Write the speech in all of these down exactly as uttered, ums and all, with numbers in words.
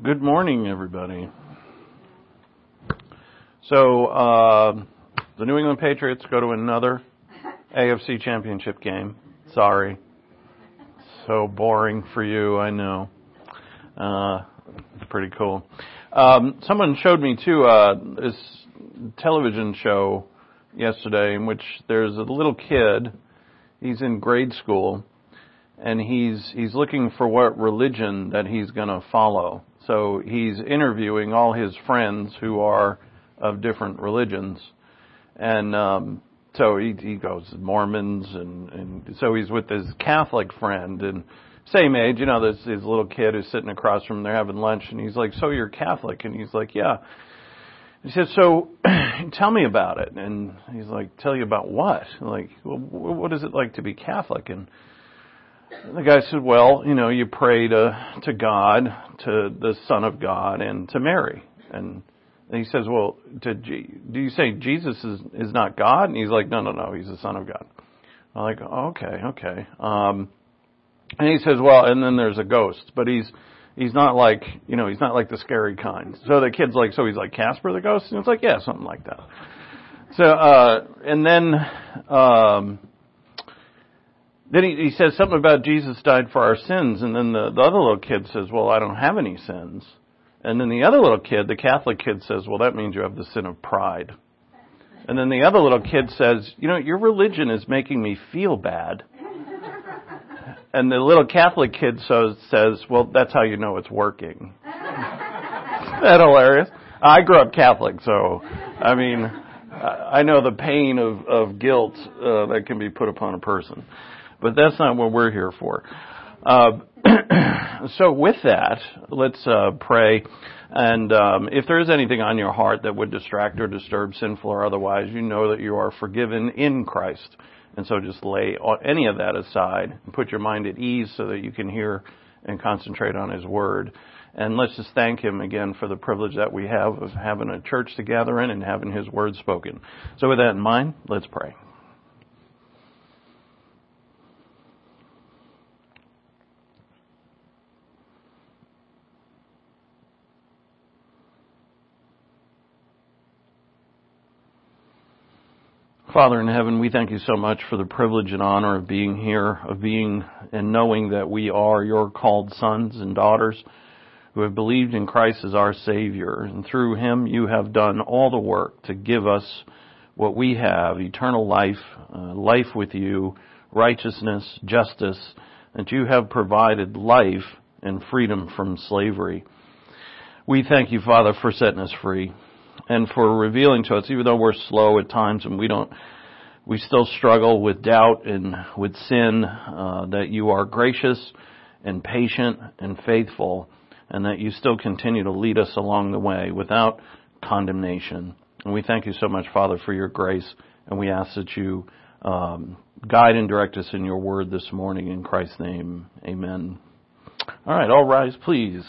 Good morning, everybody. So, uh, the New England Patriots go to another A F C Championship game. Sorry. So boring for you, I know. Uh, it's pretty cool. Um, someone showed me, too, uh, this television show yesterday in which there's a little kid. He's in grade school, and he's he's looking for what religion that he's going to follow. So he's interviewing all his friends who are of different religions. And um, so he, he goes Mormons, and, and so he's with his Catholic friend, and same age, you know, this his little kid who's sitting across from him, they're having lunch, and he's like, so you're Catholic? And he's like, yeah. He says, so tell me about it. And he's like, tell you about what? Like, well, what is it like to be Catholic? And the guy said, well, you know, you pray to to God, to the Son of God, and to Mary. And, and he says, well, to G- do you say Jesus is, is not God? And he's like, no, no, no, he's the Son of God. I'm like, oh, okay, okay. Um, and he says, well, and then there's a ghost, but he's he's not like, you know, he's not like the scary kind. So the kid's like, so he's like Casper the ghost? And it's like, yeah, something like that. So, uh, and then, um, Then he, he says something about Jesus died for our sins, and then the, the other little kid says, well, I don't have any sins. And then the other little kid, the Catholic kid, says, well, that means you have the sin of pride. And then the other little kid says, you know, your religion is making me feel bad. And the little Catholic kid so, says, well, that's how you know it's working. Isn't that hilarious? I grew up Catholic, so, I mean, I know the pain of, of guilt uh, that can be put upon a person. But that's not what we're here for. Uh, so with that, let's uh, pray. And um, if there is anything on your heart that would distract or disturb, sinful or otherwise, you know that you are forgiven in Christ. And so just lay any of that aside and put your mind at ease so that you can hear and concentrate on His Word. And let's just thank Him again for the privilege that we have of having a church to gather in and having His Word spoken. So with that in mind, let's pray. Father in heaven, we thank you so much for the privilege and honor of being here, of being and knowing that we are your called sons and daughters who have believed in Christ as our Savior. And through Him, you have done all the work to give us what we have, eternal life, uh, life with you, righteousness, justice, that you have provided life and freedom from slavery. We thank you, Father, for setting us free. And for revealing to us, even though we're slow at times and we don't, we still struggle with doubt and with sin, uh, that you are gracious and patient and faithful, and that you still continue to lead us along the way without condemnation. And we thank you so much, Father, for your grace, and we ask that you um, guide and direct us in your word this morning. In Christ's name, amen. All right, all rise, please.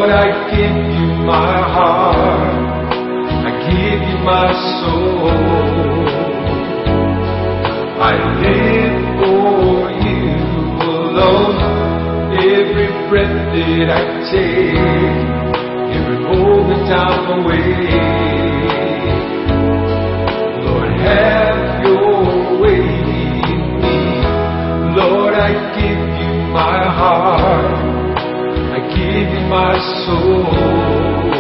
Lord, I give you my heart, I give you my soul. I live for you alone. Every breath that I take, every moment I'm awake, Lord, have your way in me. Lord, I give you my heart, I give you my soul.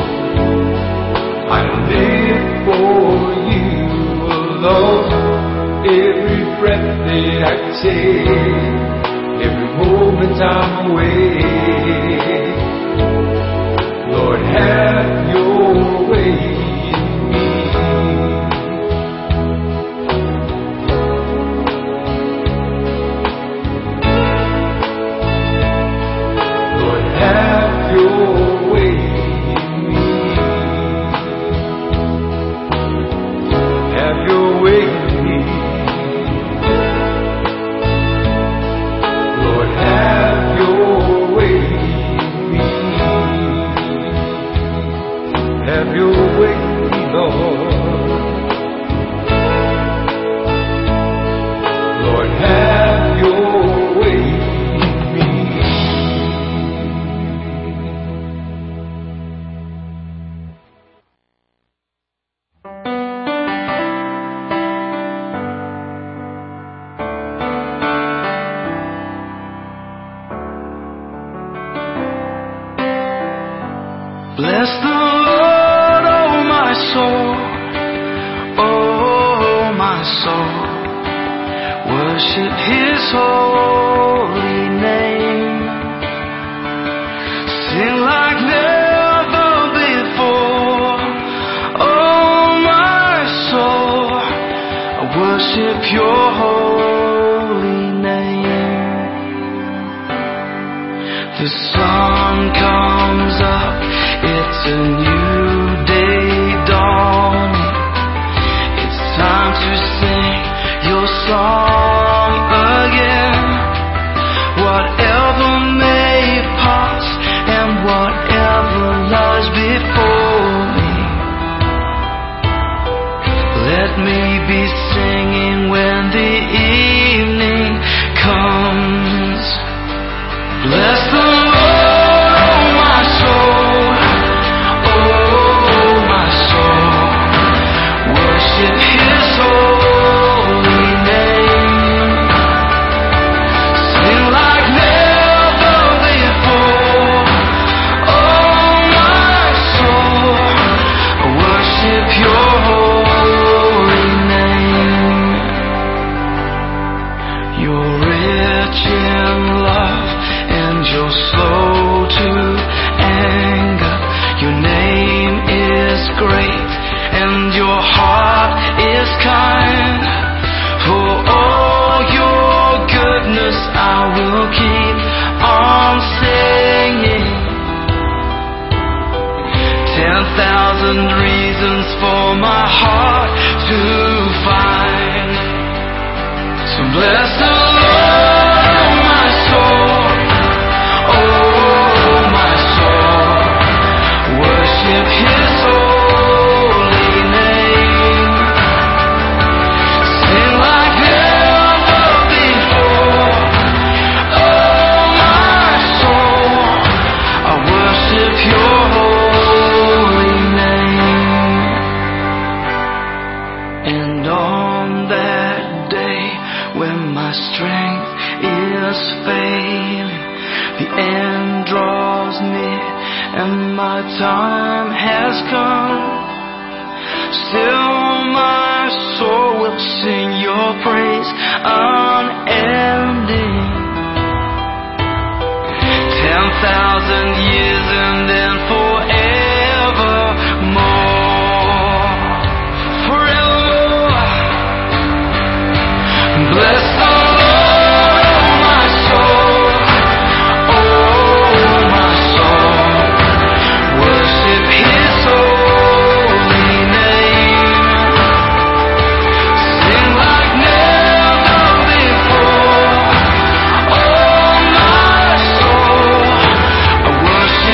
I live for you alone. Every breath that I take, every moment I'm awake, Lord, have your way in me. Lord, have your way in me. Have your way in me. Lord, have your way in me. Have your way, Lord. Lord, have your way in me. Bless the Lord, oh my soul, oh my soul. Worship His holy name. Sing like never before, oh my soul. I worship Your holy name. The sun comes up, it's a new day dawning. It's time to sing Your song again. Whatever may pass and whatever lies before me, let me be singing when the evening comes. Bless the Lord, oh my soul, oh my soul. Worship His holy name. Sing like never before, oh my soul. Worship Your holy name. You're rich in love and You're slow to anger. Your name is great and Your heart is kind. For all Your goodness I will keep on singing. Ten thousand reasons for my heart to find. So bless the Lord, my soul, oh my soul. Worship His holy name. Sing like never before, oh my soul. I worship Your holy name. And on that day when my strength is failing, the end draws near and my time has come, still my soul will sing Your praise unending. Ten thousand years and then forevermore, forevermore. Bless the Lord, oh my soul, oh my soul. Worship His holy name. Sing like never before, oh my soul. I worship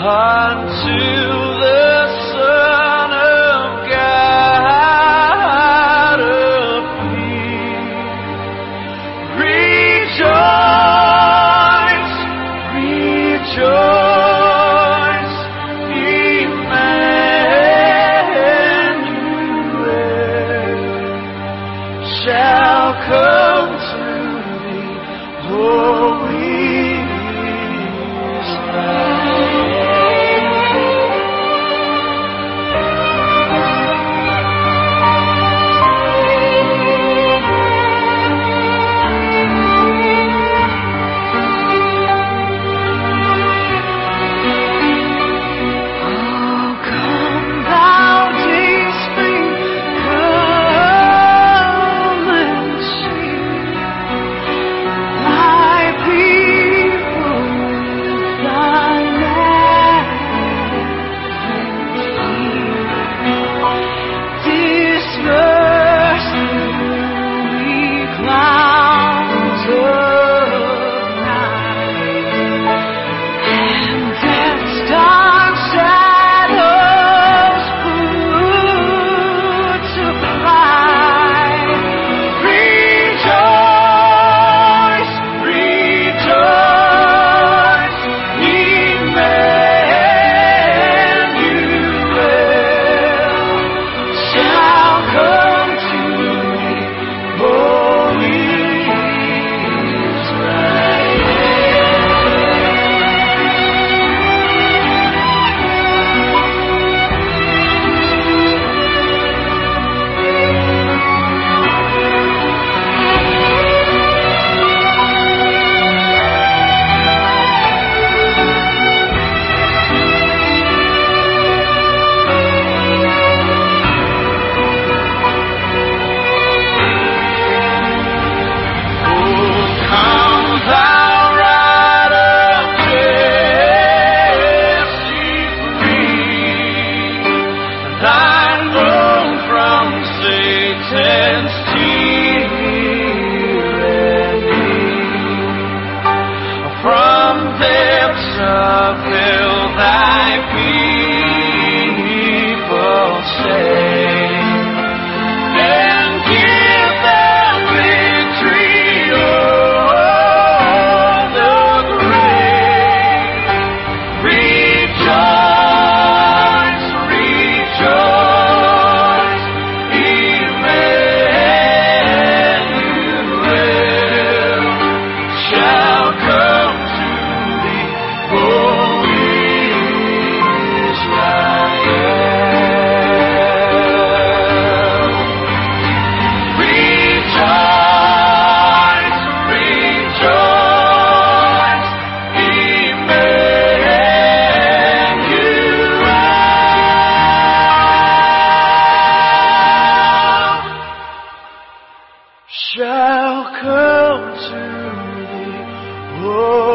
until the Son of God appear. Rejoice, rejoice, Emmanuel shall come to thee, holy shall come to thee, O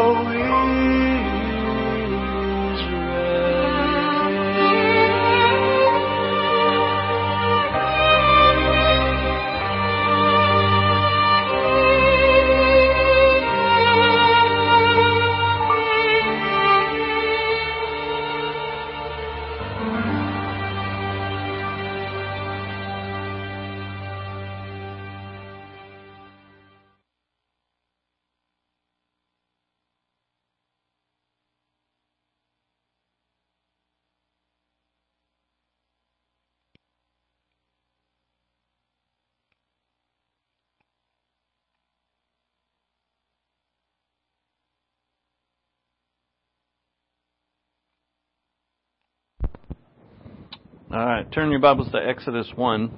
All right, turn your Bibles to Exodus one.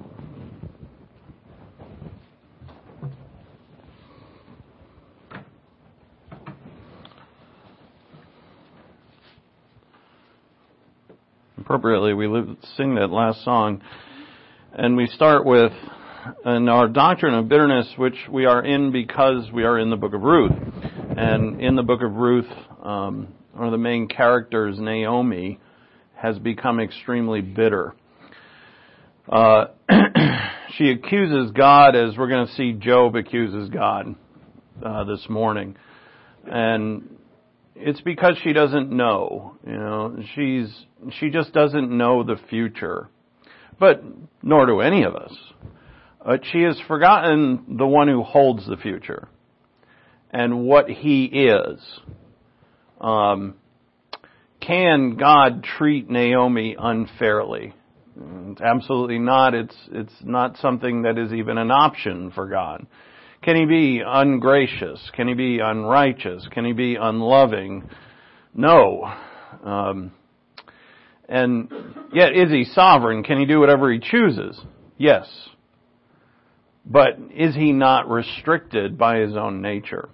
Appropriately, we sing that last song, and we start with in our doctrine of bitterness, which we are in because we are in the book of Ruth. And in the book of Ruth, um, one of the main characters, Naomi, has become extremely bitter. Uh, she accuses God, as we're going to see Job accuses God uh, this morning. And it's because she doesn't know. You know, she's she just doesn't know the future. But nor do any of us. But she has forgotten the one who holds the future and what He is. Um, can God treat Naomi unfairly? Absolutely not. It's it's not something that is even an option for God. Can He be ungracious? Can He be unrighteous? Can He be unloving? No. Um, and yet, is He sovereign? Can He do whatever He chooses? Yes. But is He not restricted by His own nature?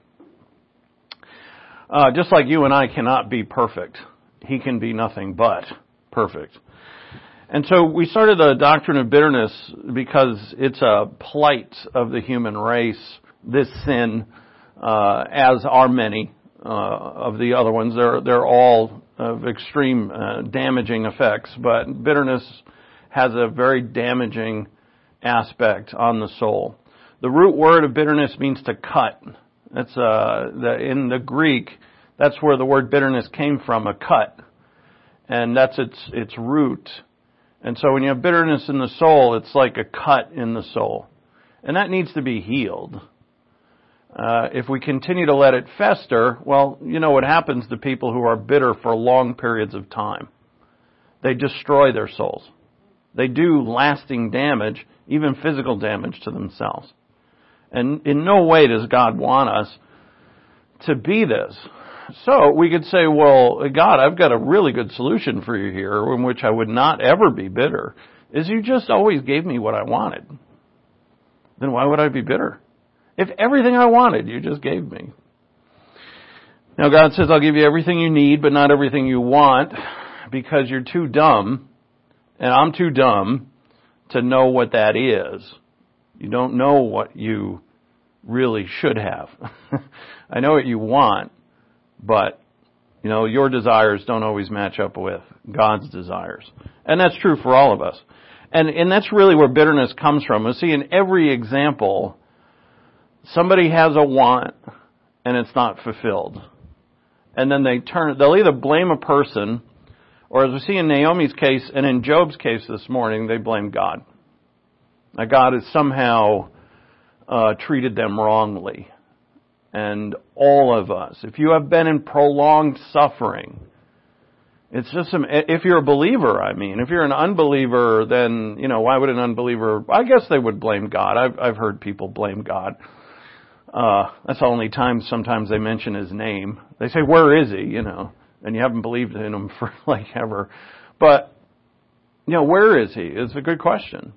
Uh, just like you and I cannot be perfect, He can be nothing but perfect. And so we started the doctrine of bitterness because it's a plight of the human race, this sin, uh, as are many uh, of the other ones. They're, they're all of extreme uh, damaging effects, but bitterness has a very damaging aspect on the soul. The root word of bitterness means to cut. That's uh, the, in the Greek, that's where the word bitterness came from, a cut. And that's its its root. And so when you have bitterness in the soul, it's like a cut in the soul. And that needs to be healed. Uh, if we continue to let it fester, well, you know what happens to people who are bitter for long periods of time. They destroy their souls. They do lasting damage, even physical damage to themselves. And in no way does God want us to be this. So we could say, well, God, I've got a really good solution for you here in which I would not ever be bitter, is you just always gave me what I wanted. Then why would I be bitter? If everything I wanted, you just gave me. Now God says, I'll give you everything you need, but not everything you want, because you're too dumb, and I'm too dumb to know what that is. You don't know what you really should have. I know what you want. But, you know, your desires don't always match up with God's desires. And that's true for all of us. And and that's really where bitterness comes from. You see, in every example, somebody has a want and it's not fulfilled. And then they turn, they'll either blame a person, or as we see in Naomi's case and in Job's case this morning, they blame God. Now God has somehow uh, treated them wrongly. And all of us, if you have been in prolonged suffering, it's just some, if you're a believer, I mean, if you're an unbeliever, then, you know, why would an unbeliever, I guess they would blame God. I've, I've heard people blame God. Uh, that's the only time sometimes they mention His name. They say, where is He, you know, and you haven't believed in Him for like ever. But, you know, where is He? It's a good question.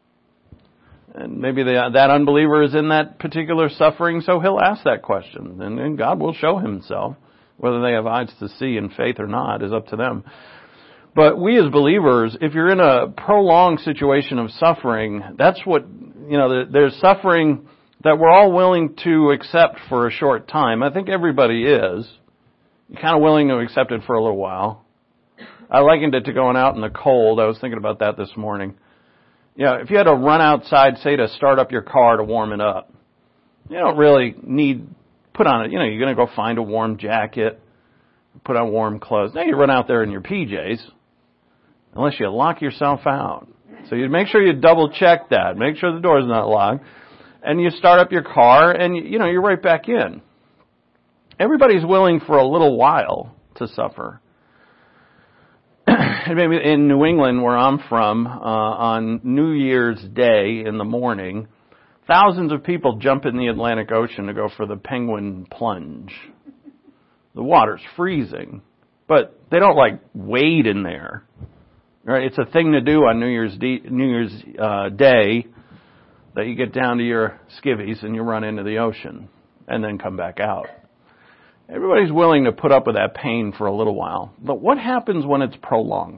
And maybe the, that unbeliever is in that particular suffering, so he'll ask that question. And, and God will show Himself. Whether they have eyes to see in faith or not is up to them. But we as believers, if you're in a prolonged situation of suffering, that's what, you know, there's suffering that we're all willing to accept for a short time. I think everybody is. You're kind of willing to accept it for a little while. I likened it to going out in the cold. I was thinking about that this morning. You know, if you had to run outside, say, to start up your car to warm it up, you don't really need, put on it, you know, you're going to go find a warm jacket, put on warm clothes. Now you run out there in your P Js, unless you lock yourself out. So you make sure you double check that, make sure the door's not locked, and you start up your car, and, you know, you're right back in. Everybody's willing for a little while to suffer. Maybe in New England, where I'm from, uh, on New Year's Day in the morning, thousands of people jump in the Atlantic Ocean to go for the penguin plunge. The water's freezing, but they don't like wade in there. Right? It's a thing to do on New Year's D- New Year's uh, Day that you get down to your skivvies and you run into the ocean and then come back out. Everybody's willing to put up with that pain for a little while. But what happens when it's prolonged?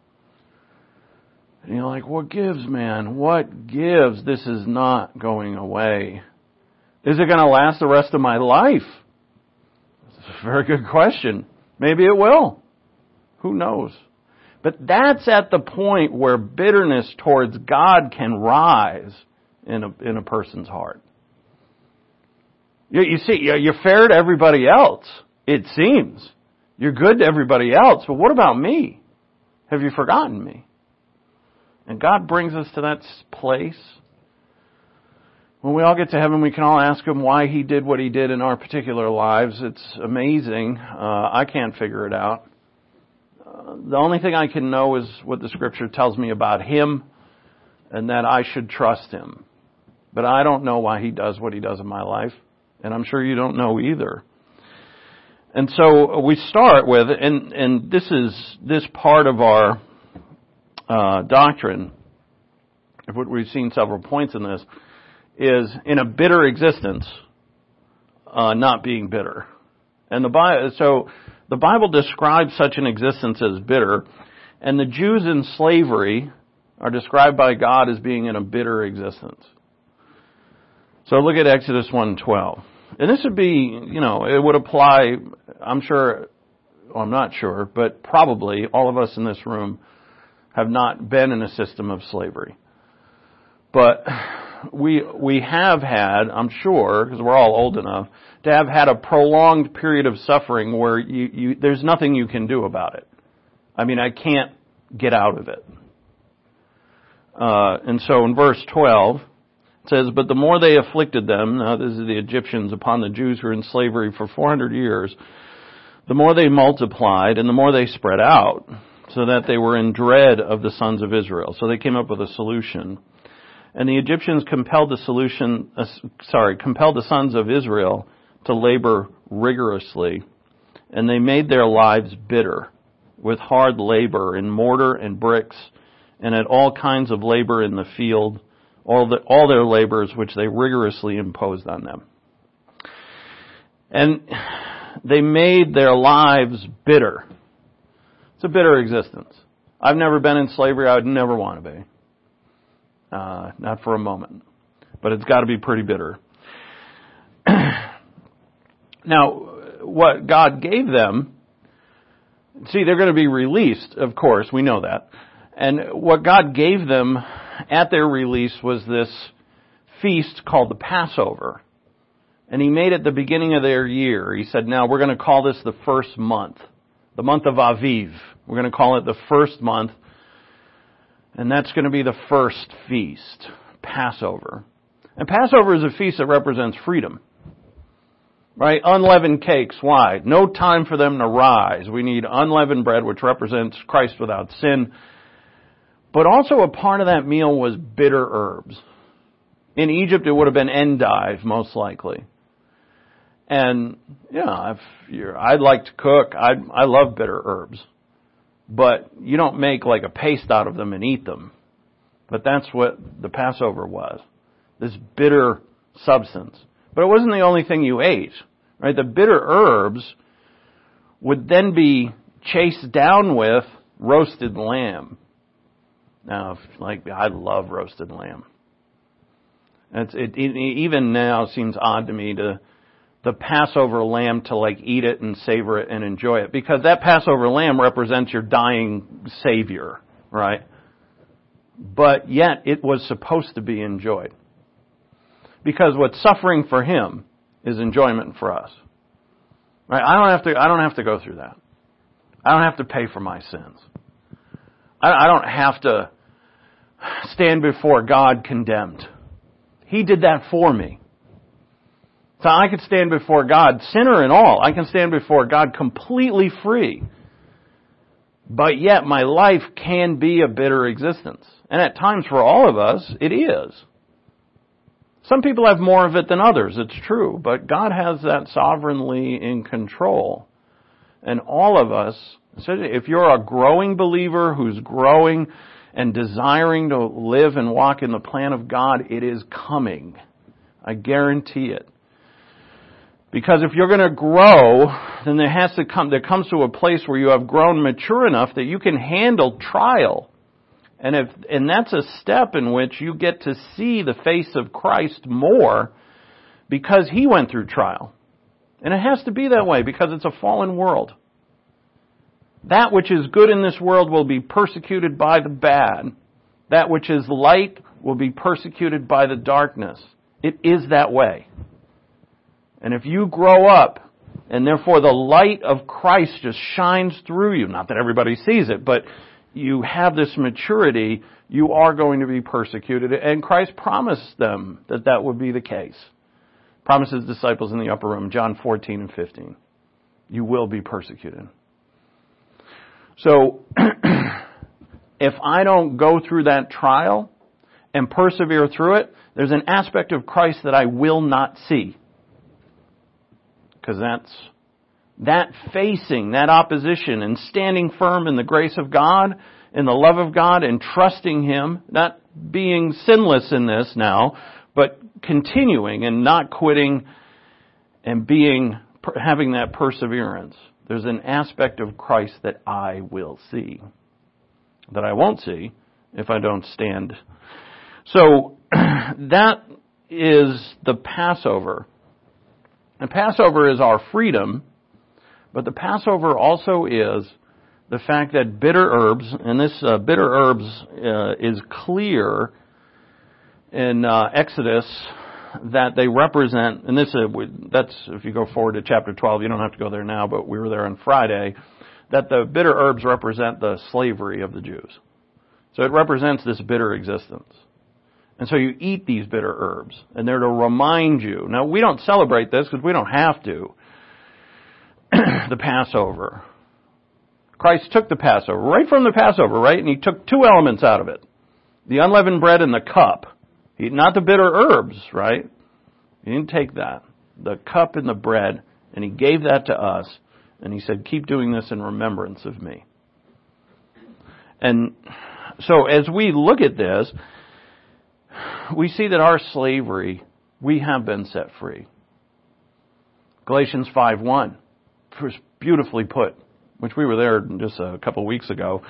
And you're like, what gives, man? What gives? This is not going away. Is it going to last the rest of my life? That's a very good question. Maybe it will. Who knows? But that's at the point where bitterness towards God can rise in a, in a person's heart. You, you see, you're fair to everybody else. It seems. You're good to everybody else, but what about me? Have you forgotten me? And God brings us to that place. When we all get to heaven, we can all ask Him why He did what He did in our particular lives. It's amazing. Uh, I can't figure it out. Uh, the only thing I can know is what the Scripture tells me about Him, and that I should trust Him. But I don't know why He does what He does in my life, and I'm sure you don't know either. And so we start with, and, and this is this part of our uh, doctrine, we've seen several points in this, is in a bitter existence, uh, not being bitter. And the Bible, so the Bible describes such an existence as bitter, and the Jews in slavery are described by God as being in a bitter existence. So look at Exodus one twelve. And this would be, you know, it would apply, I'm sure, well, I'm not sure, but probably all of us in this room have not been in a system of slavery. But we we have had, I'm sure, because we're all old enough, to have had a prolonged period of suffering where you, you there's nothing you can do about it. I mean, I can't get out of it. Uh, and so in verse twelve, it says, "But the more they afflicted them," now this is the Egyptians upon the Jews who were in slavery for four hundred years, "the more they multiplied and the more they spread out, so that they were in dread of the sons of Israel." So they came up with a solution. And the Egyptians compelled the solution, uh, sorry, compelled the sons of Israel to labor rigorously, and they made their lives bitter with hard labor in mortar and bricks, and at all kinds of labor in the field, all the, all their labors which they rigorously imposed on them. And they made their lives bitter. It's a bitter existence. I've never been in slavery. I would never want to be. Uh, not for a moment. But it's got to be pretty bitter. Now, what God gave them, see, they're going to be released, of course, we know that. And what God gave them at their release was this feast called the Passover. And He made it the beginning of their year. He said, now we're going to call this the first month, the month of Aviv. We're going to call it the first month. And that's going to be the first feast, Passover. And Passover is a feast that represents freedom. Right? Unleavened cakes. Why? No time for them to rise. We need unleavened bread, which represents Christ without sin. But also a part of that meal was bitter herbs. In Egypt, it would have been endive, most likely. And, yeah, if you're, I'd like to cook. I I love bitter herbs. But you don't make like a paste out of them and eat them. But that's what the Passover was. This bitter substance. But it wasn't the only thing you ate. Right? The bitter herbs would then be chased down with roasted lamb. Now, like, I love roasted lamb. It's, it, it even now seems odd to me to the Passover lamb to like eat it and savor it and enjoy it. Because that Passover lamb represents your dying Savior, right? But yet it was supposed to be enjoyed. Because what's suffering for Him is enjoyment for us. Right? I don't have to, I don't have to go through that. I don't have to pay for my sins. I, I don't have to stand before God condemned. He did that for me. So I could stand before God, sinner and all. I can stand before God completely free. But yet my life can be a bitter existence. And at times for all of us, it is. Some people have more of it than others, it's true. But God has that sovereignly in control. And all of us, if you're a growing believer who's growing and desiring to live and walk in the plan of God, it is coming. I guarantee it. Because if you're going to grow, then there has to come, there comes to a place where you have grown mature enough that you can handle trial. And if, and that's a step in which you get to see the face of Christ more because He went through trial. And it has to be that way because it's a fallen world. That which is good in this world will be persecuted by the bad. That which is light will be persecuted by the darkness. It is that way. And if you grow up And therefore the light of Christ just shines through you. Not that everybody sees it, but you have this maturity. You are going to be persecuted. And Christ promised them that that would be the case. Promised his disciples in the upper room, John fourteen and fifteen. You will be persecuted. So, if I don't go through that trial and persevere through it, there's an aspect of Christ that I will not see. Because that's, that facing, that opposition and standing firm in the grace of God, in the love of God, and trusting Him, not being sinless in this now, but continuing and not quitting and being, having that perseverance. There's an aspect of Christ that I will see, that I won't see if I don't stand. So, that is the Passover. And Passover is our freedom, but the Passover also is the fact that bitter herbs, and this uh, bitter herbs uh, is clear in uh, Exodus that they represent, and this uh, that's if you go forward to chapter twelve, you don't have to go there now, but we were there on Friday, that the bitter herbs represent the slavery of the Jews. So it represents this bitter existence. And so you eat these bitter herbs, and they're to remind you. Now, we don't celebrate this because we don't have to. The Passover. Christ took the Passover, right from the Passover, right? And He took two elements out of it. The unleavened bread and the cup. He, not the bitter herbs, right? He didn't take that. The cup and the bread, and He gave that to us. And He said, keep doing this in remembrance of me. And so as we look at this, we see that our slavery, we have been set free. Galatians five one, was beautifully put, which we were there just a couple of weeks ago.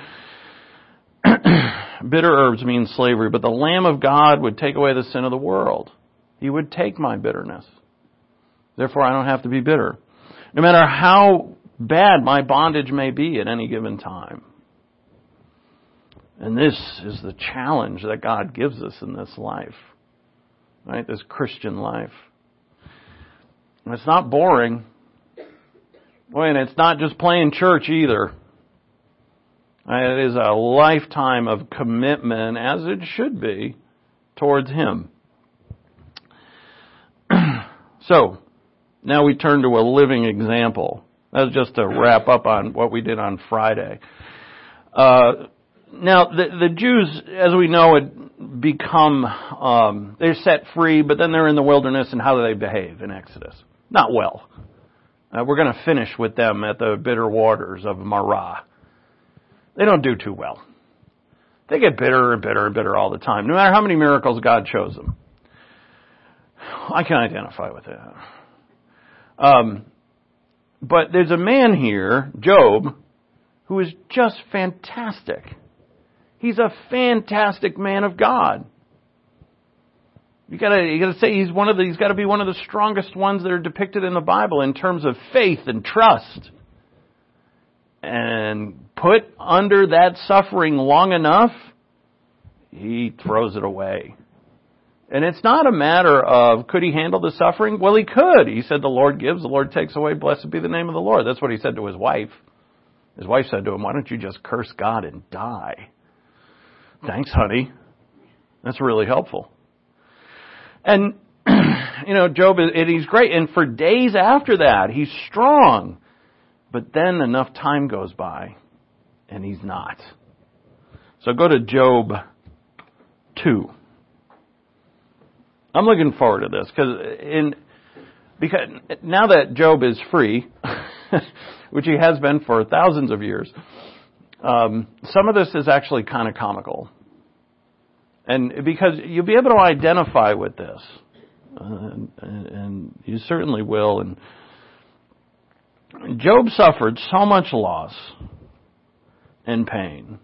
Bitter herbs mean slavery, but the Lamb of God would take away the sin of the world. He would take my bitterness. Therefore, I don't have to be bitter. No matter how bad my bondage may be at any given time. And this is the challenge that God gives us in this life. Right? This Christian life. And it's not boring. Boy, and it's not just playing church either. It is a lifetime of commitment, as it should be, towards Him. So, now we turn to a living example. That's just to wrap up on what we did on Friday. Uh, now, the, the Jews, as we know, had become, um, they're set free, but then they're in the wilderness, and how do they behave in Exodus? Not well. Uh, we're going to finish with them at the bitter waters of Marah. They don't do too well. They get bitter and bitter and bitter all the time, no matter how many miracles God shows them. I can identify with that. Um, but there's a man here, Job, who is just fantastic. He's a fantastic man of God. You gotta, you gotta say he's one of the, he's gotta be one of the strongest ones that are depicted in the Bible in terms of faith and trust. And put under that suffering long enough, he throws it away. And it's not a matter of, could he handle the suffering? Well, he could. He said, the Lord gives, the Lord takes away, blessed be the name of the Lord. That's what he said to his wife. His wife said to him, why don't you just curse God and die? Thanks, honey. That's really helpful. And, you know, Job, is, and he's great. And for days after that, he's strong. But then enough time goes by, and he's not. So go to Job two. I'm looking forward to this, because in because now that Job is free, which he has been for thousands of years, um, some of this is actually kind of comical. And because you'll be able to identify with this, uh, and, and you certainly will. And Job suffered so much loss and pain.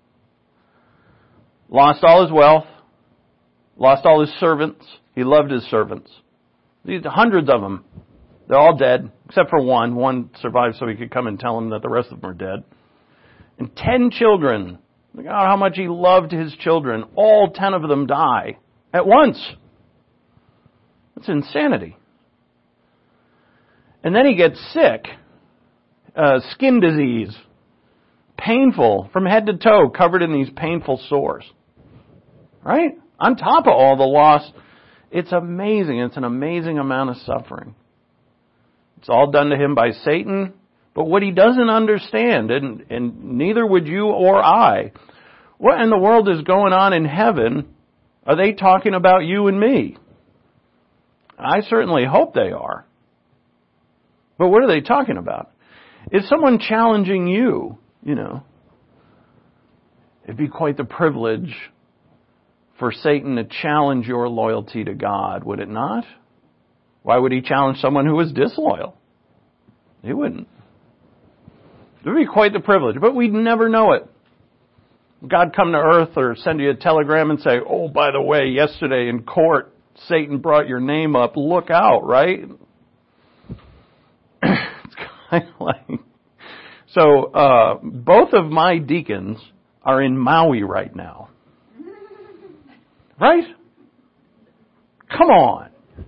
Lost all his wealth. Lost all his servants. He loved his servants. These hundreds of them. They're all dead, except for one. One survived so he could come and tell him that the rest of them are dead. And ten children. Look at how much he loved his children. All ten of them die at once. That's insanity. And then he gets sick, uh, skin disease, painful from head to toe, covered in these painful sores. Right? On top of all the loss, it's amazing. It's an amazing amount of suffering. It's all done to him by Satan. But what he doesn't understand, and, and neither would you or I, what in the world is going on in heaven? Are they talking about you and me? I certainly hope they are. But what are they talking about? Is someone challenging you? You know, it'd be quite the privilege for Satan to challenge your loyalty to God, would it not? Why would he challenge someone who was disloyal? He wouldn't. It would be quite the privilege, but we'd never know it. God come to earth or send you a telegram and say, oh, by the way, yesterday in court, Satan brought your name up. Look out, right? It's kind of like... So, uh, both of my deacons are in Maui right now. Right? Come on.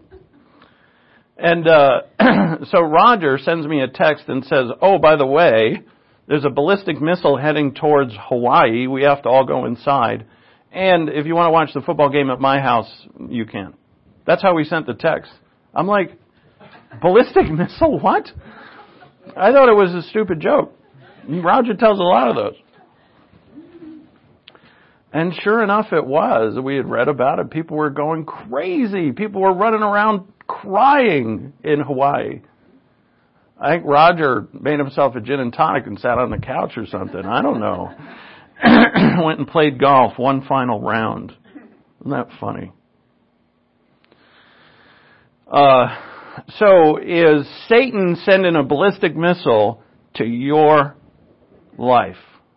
And uh, so Roger sends me a text and says, oh, by the way, there's a ballistic missile heading towards Hawaii. We have to all go inside. And if you want to watch the football game at my house, you can. That's how we sent the text. I'm like, ballistic missile? What? I thought it was a stupid joke. Roger tells a lot of those. And sure enough, it was. We had read about it. People were going crazy. People were running around crying in Hawaii. I think Roger made himself a gin and tonic and sat on the couch or something. I don't know. Went and played golf one final round. Isn't that funny? Uh, so is Satan sending a ballistic missile to your life?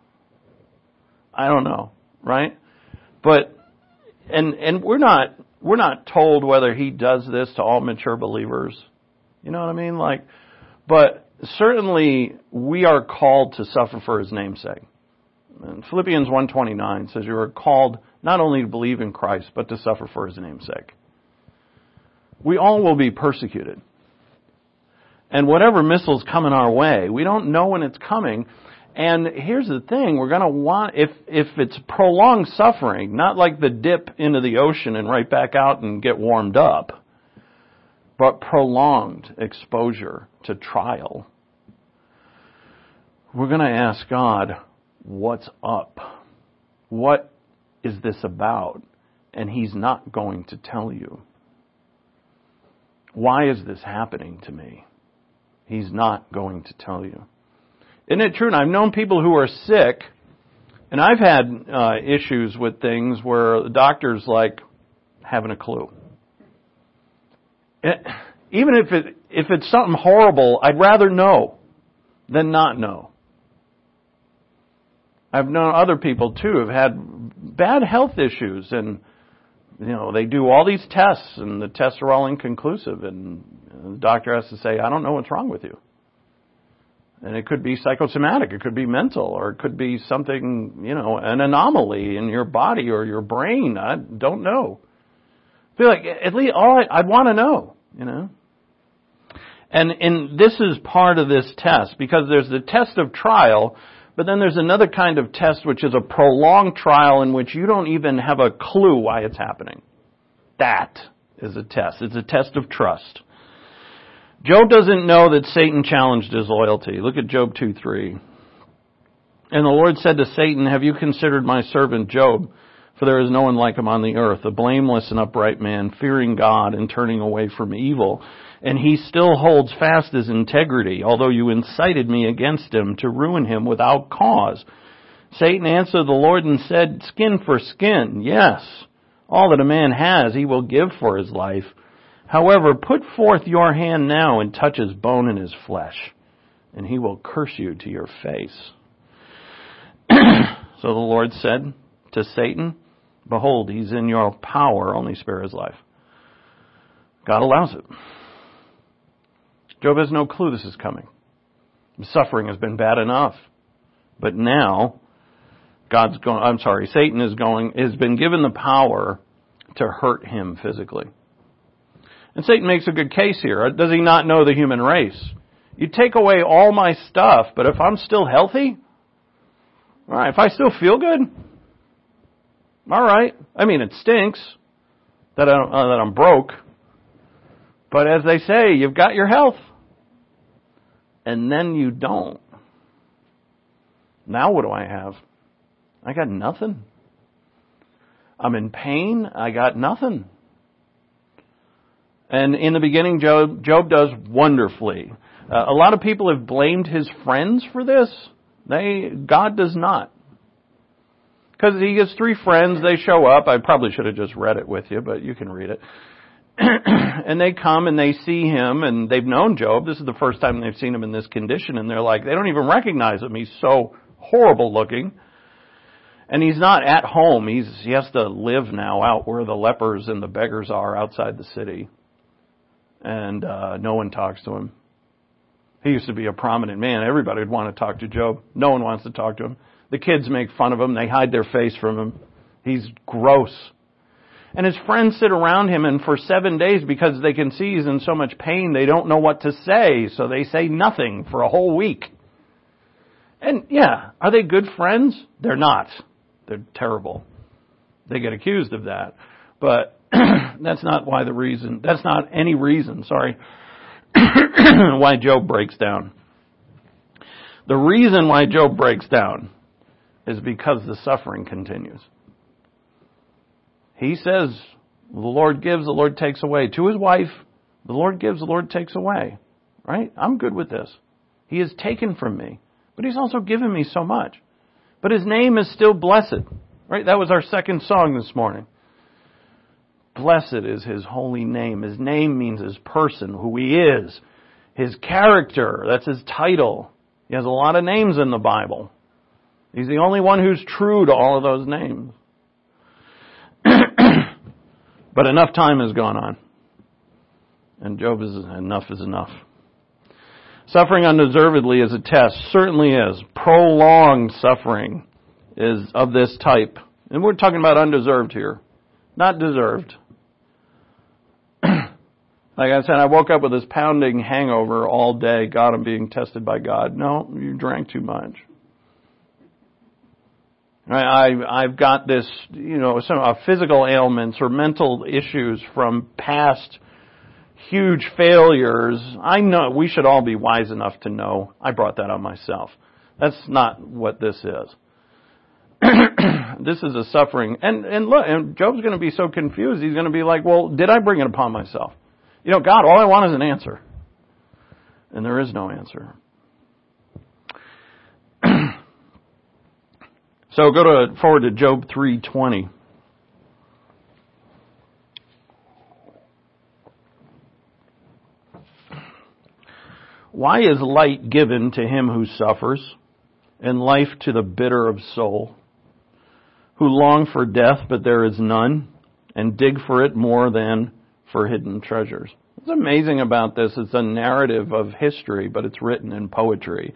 I don't know, right? But and and we're not we're not told whether he does this to all mature believers. You know what I mean? Like, but certainly we are called to suffer for his name's sake. And Philippians one twenty-nine says you are called not only to believe in Christ, but to suffer for his name's sake. We all will be persecuted. And whatever missile's coming our way, we don't know when it's coming. And here's the thing, we're going to want, if if it's prolonged suffering, not like the dip into the ocean and right back out and get warmed up, but prolonged exposure to trial, we're going to ask God, what's up? What is this about? And he's not going to tell you. Why is this happening to me? He's not going to tell you. Isn't it true? And I've known people who are sick, and I've had uh, issues with things where the doctor's like, having a clue. It, even if it if it's something horrible, I'd rather know than not know. I've known other people too who've had bad health issues, and you know they do all these tests, and the tests are all inconclusive, and the doctor has to say, I don't know what's wrong with you. And it could be psychosomatic, it could be mental, or it could be something, you know, an anomaly in your body or your brain. I don't know. I feel like at least all I, I'd want to know, you know. And and this is part of this test, because there's the test of trial, but then there's another kind of test which is a prolonged trial in which you don't even have a clue why it's happening. That is a test. It's a test of trust. Job doesn't know that Satan challenged his loyalty. Look at Job two three. And the Lord said to Satan, have you considered my servant Job? For there is no one like him on the earth, a blameless and upright man, fearing God and turning away from evil. And he still holds fast his integrity, although you incited me against him to ruin him without cause. Satan answered the Lord and said, skin for skin, yes. All that a man has he will give for his life. However, put forth your hand now and touch his bone and his flesh, and he will curse you to your face. So the Lord said to Satan, behold, he's in your power, only spare his life. God allows it. Job has no clue this is coming. The suffering has been bad enough. But now, God's going, I'm sorry, Satan is going, has been given the power to hurt him physically. And Satan makes a good case here. Does he not know the human race? You take away all my stuff, but if I'm still healthy, all right, if I still feel good, all right. I mean, it stinks that, I don't, uh, that I'm broke. But as they say, you've got your health. And then you don't. Now what do I have? I got nothing. I'm in pain. I got nothing. And in the beginning, Job, Job does wonderfully. Uh, a lot of people have blamed his friends for this. They, God does not. Because he has three friends, they show up. I probably should have just read it with you, but you can read it. And they come and they see him, and they've known Job. This is the first time they've seen him in this condition, and they're like, they don't even recognize him. He's so horrible looking. And he's not at home. He's he has to live now out where the lepers and the beggars are outside the city. And uh, no one talks to him. He used to be a prominent man. Everybody would want to talk to Job. No one wants to talk to him. The kids make fun of him. They hide their face from him. He's gross. And his friends sit around him, and for seven days, because they can see he's in so much pain, they don't know what to say, so they say nothing for a whole week. And yeah, are they good friends? They're not. They're terrible. They get accused of that. But that's not why the reason, that's not any reason, sorry, why Job breaks down. The reason why Job breaks down is because the suffering continues. He says, the Lord gives, the Lord takes away. To his wife, the Lord gives, the Lord takes away. Right? I'm good with this. He has taken from me, but he's also given me so much. But his name is still blessed. Right? That was our second song this morning. Blessed is his holy name. His name means his person, who he is. His character, that's his title. He has a lot of names in the Bible. He's the only one who's true to all of those names. But enough time has gone on. And Job is, enough is enough. Suffering undeservedly is a test. Certainly is. Prolonged suffering is of this type. And we're talking about undeserved here. Not deserved. Like I said, I woke up with this pounding hangover all day. God, I'm being tested by God. No, you drank too much. I, I've got this, you know, some uh, physical ailments or mental issues from past huge failures. I know we should all be wise enough to know I brought that on myself. That's not what this is. This is a suffering. And, and look, and Job's going to be so confused. He's going to be like, well, did I bring it upon myself? You know, God, all I want is an answer. And there is no answer. So go to forward to Job three twenty. Why is light given to him who suffers, and life to the bitter of soul, who long for death, but there is none, and dig for it more than for hidden treasures? What's amazing about this is a narrative of history, but it's written in poetry.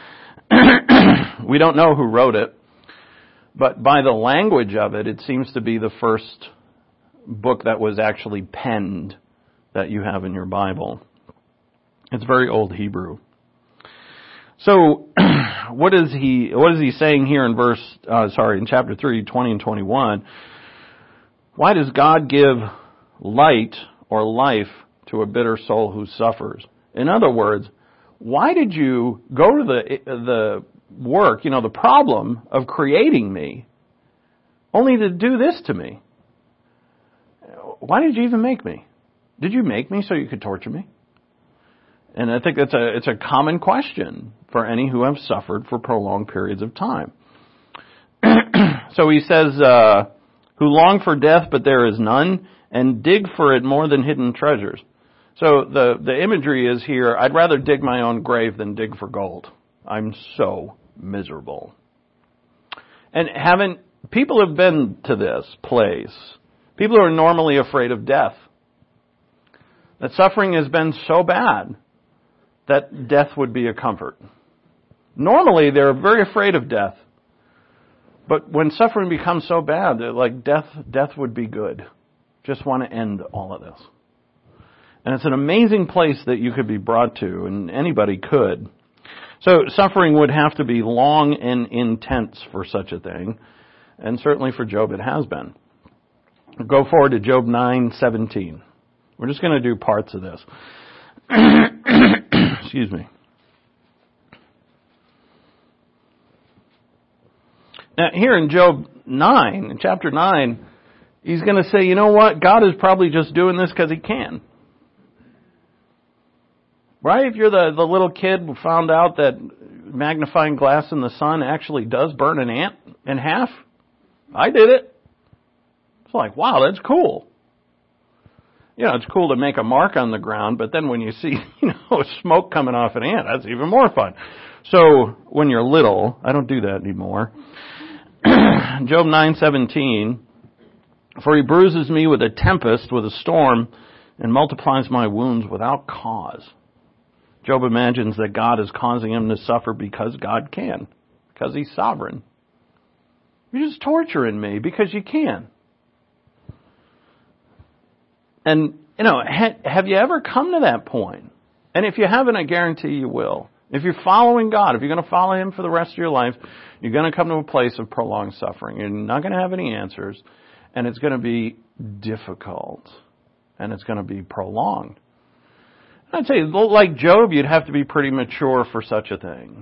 We don't know who wrote it. But by the language of it, it seems to be the first book that was actually penned that you have in your Bible. It's very old Hebrew. So, what is he? What is he saying here in verse? Uh, sorry, in chapter three, twenty and twenty-one? Why does God give light or life to a bitter soul who suffers? In other words, why did you go to the the work, you know, the problem of creating me, only to do this to me? Why did you even make me? Did you make me so you could torture me? And I think that's a it's a common question for any who have suffered for prolonged periods of time. So he says, uh, who long for death, but there is none, and dig for it more than hidden treasures. So the, the imagery is here, I'd rather dig my own grave than dig for gold. I'm so miserable. And haven't, people have been to this place. People who are normally afraid of death. That suffering has been so bad that death would be a comfort. Normally they're very afraid of death. But when suffering becomes so bad, they're like death, death would be good. Just want to end all of this. And it's an amazing place that you could be brought to, and anybody could. So suffering would have to be long and intense for such a thing, and certainly for Job it has been. Go forward to Job nine seventeen. We're just going to do parts of this. Excuse me. Now, here in Job nine, in chapter nine, he's going to say, you know what? God is probably just doing this because he can. Right? If you're the, the little kid who found out that magnifying glass in the sun actually does burn an ant in half, I did it. It's like, wow, that's cool. You know, it's cool to make a mark on the ground, but then when you see, you know, smoke coming off an ant, that's even more fun. So, when you're little, I don't do that anymore. Job nine seventeen, for he bruises me with a tempest, with a storm, and multiplies my wounds without cause. Job imagines that God is causing him to suffer because God can, because he's sovereign. You're just torturing me because you can. And, you know, ha- have you ever come to that point? And if you haven't, I guarantee you will. If you're following God, if you're going to follow Him for the rest of your life, you're going to come to a place of prolonged suffering. You're not going to have any answers, and it's going to be difficult, and it's going to be prolonged. I'd say, like Job, you'd have to be pretty mature for such a thing.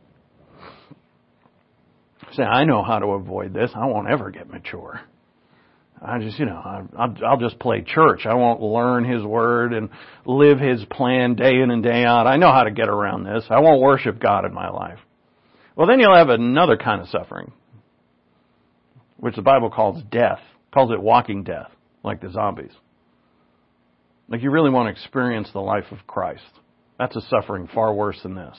Say, I know how to avoid this. I won't ever get mature. I just, you know, I'll, I'll just play church. I won't learn His Word and live His plan day in and day out. I know how to get around this. I won't worship God in my life. Well, then you'll have another kind of suffering, which the Bible calls death, calls it walking death, like the zombies. Like you really want to experience the life of Christ. That's a suffering far worse than this.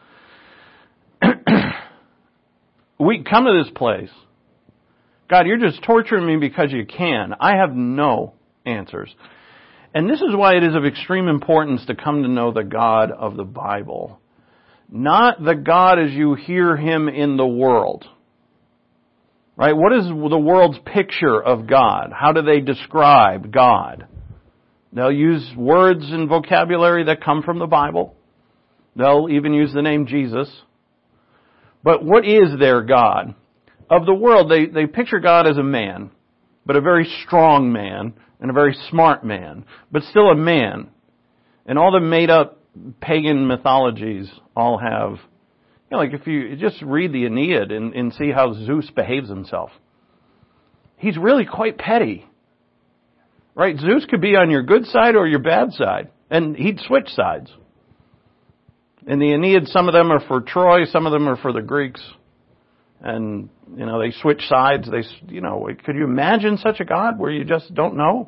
We come to this place. God, you're just torturing me because you can. I have no answers. And this is why it is of extreme importance to come to know the God of the Bible. Not the God as you hear Him in the world. Right? What is the world's picture of God? How do they describe God? They'll use words and vocabulary that come from the Bible. They'll even use the name Jesus. But what is their God? Of the world, they, they picture God as a man, but a very strong man and a very smart man, but still a man. And all the made-up pagan mythologies all have, you know, like if you just read the Aeneid and, and see how Zeus behaves himself. He's really quite petty. Right? Zeus could be on your good side or your bad side, and he'd switch sides. In the Aeneid, some of them are for Troy, some of them are for the Greeks. And, you know, they switch sides. They, you know, could you imagine such a God where you just don't know?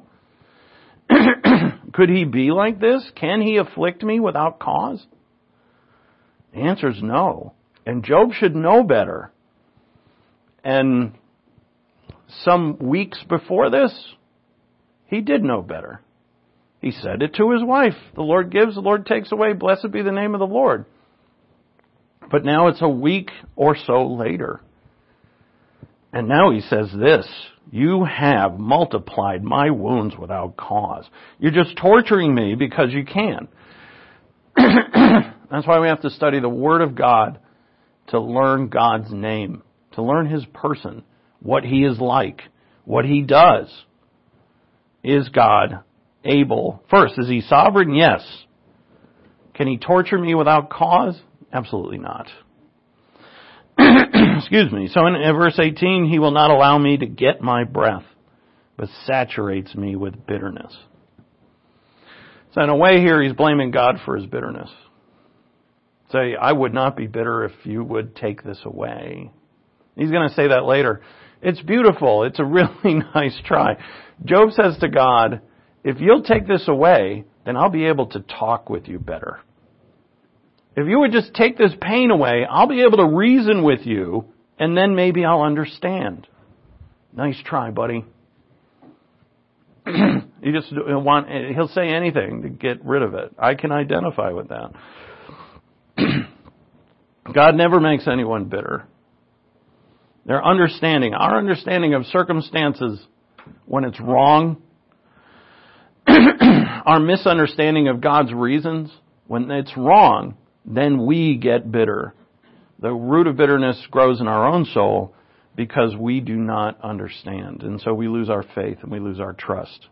Could He be like this? Can He afflict me without cause? The answer is no. And Job should know better. And some weeks before this, he did know better. He said it to his wife. The Lord gives, the Lord takes away. Blessed be the name of the Lord. But now it's a week or so later. And now he says this, you have multiplied my wounds without cause. You're just torturing me because you can. That's why we have to study the Word of God to learn God's name, to learn His person, what He is like, what He does. Is God able? First, is He sovereign? Yes. Can He torture me without cause? Absolutely not. Excuse me. So in verse eighteen, He will not allow me to get my breath, but saturates me with bitterness. So in a way here, He's blaming God for His bitterness. Say, I would not be bitter if you would take this away. He's going to say that later. It's beautiful. It's a really nice try. Job says to God, if you'll take this away, then I'll be able to talk with you better. If you would just take this pain away, I'll be able to reason with you, and then maybe I'll understand. Nice try, buddy. You just want, he'll say anything to get rid of it. I can identify with that. God never makes anyone bitter. Their understanding, our understanding of circumstances when it's wrong, our misunderstanding of God's reasons, when it's wrong, then we get bitter. The root of bitterness grows in our own soul because we do not understand. And so we lose our faith and we lose our trust.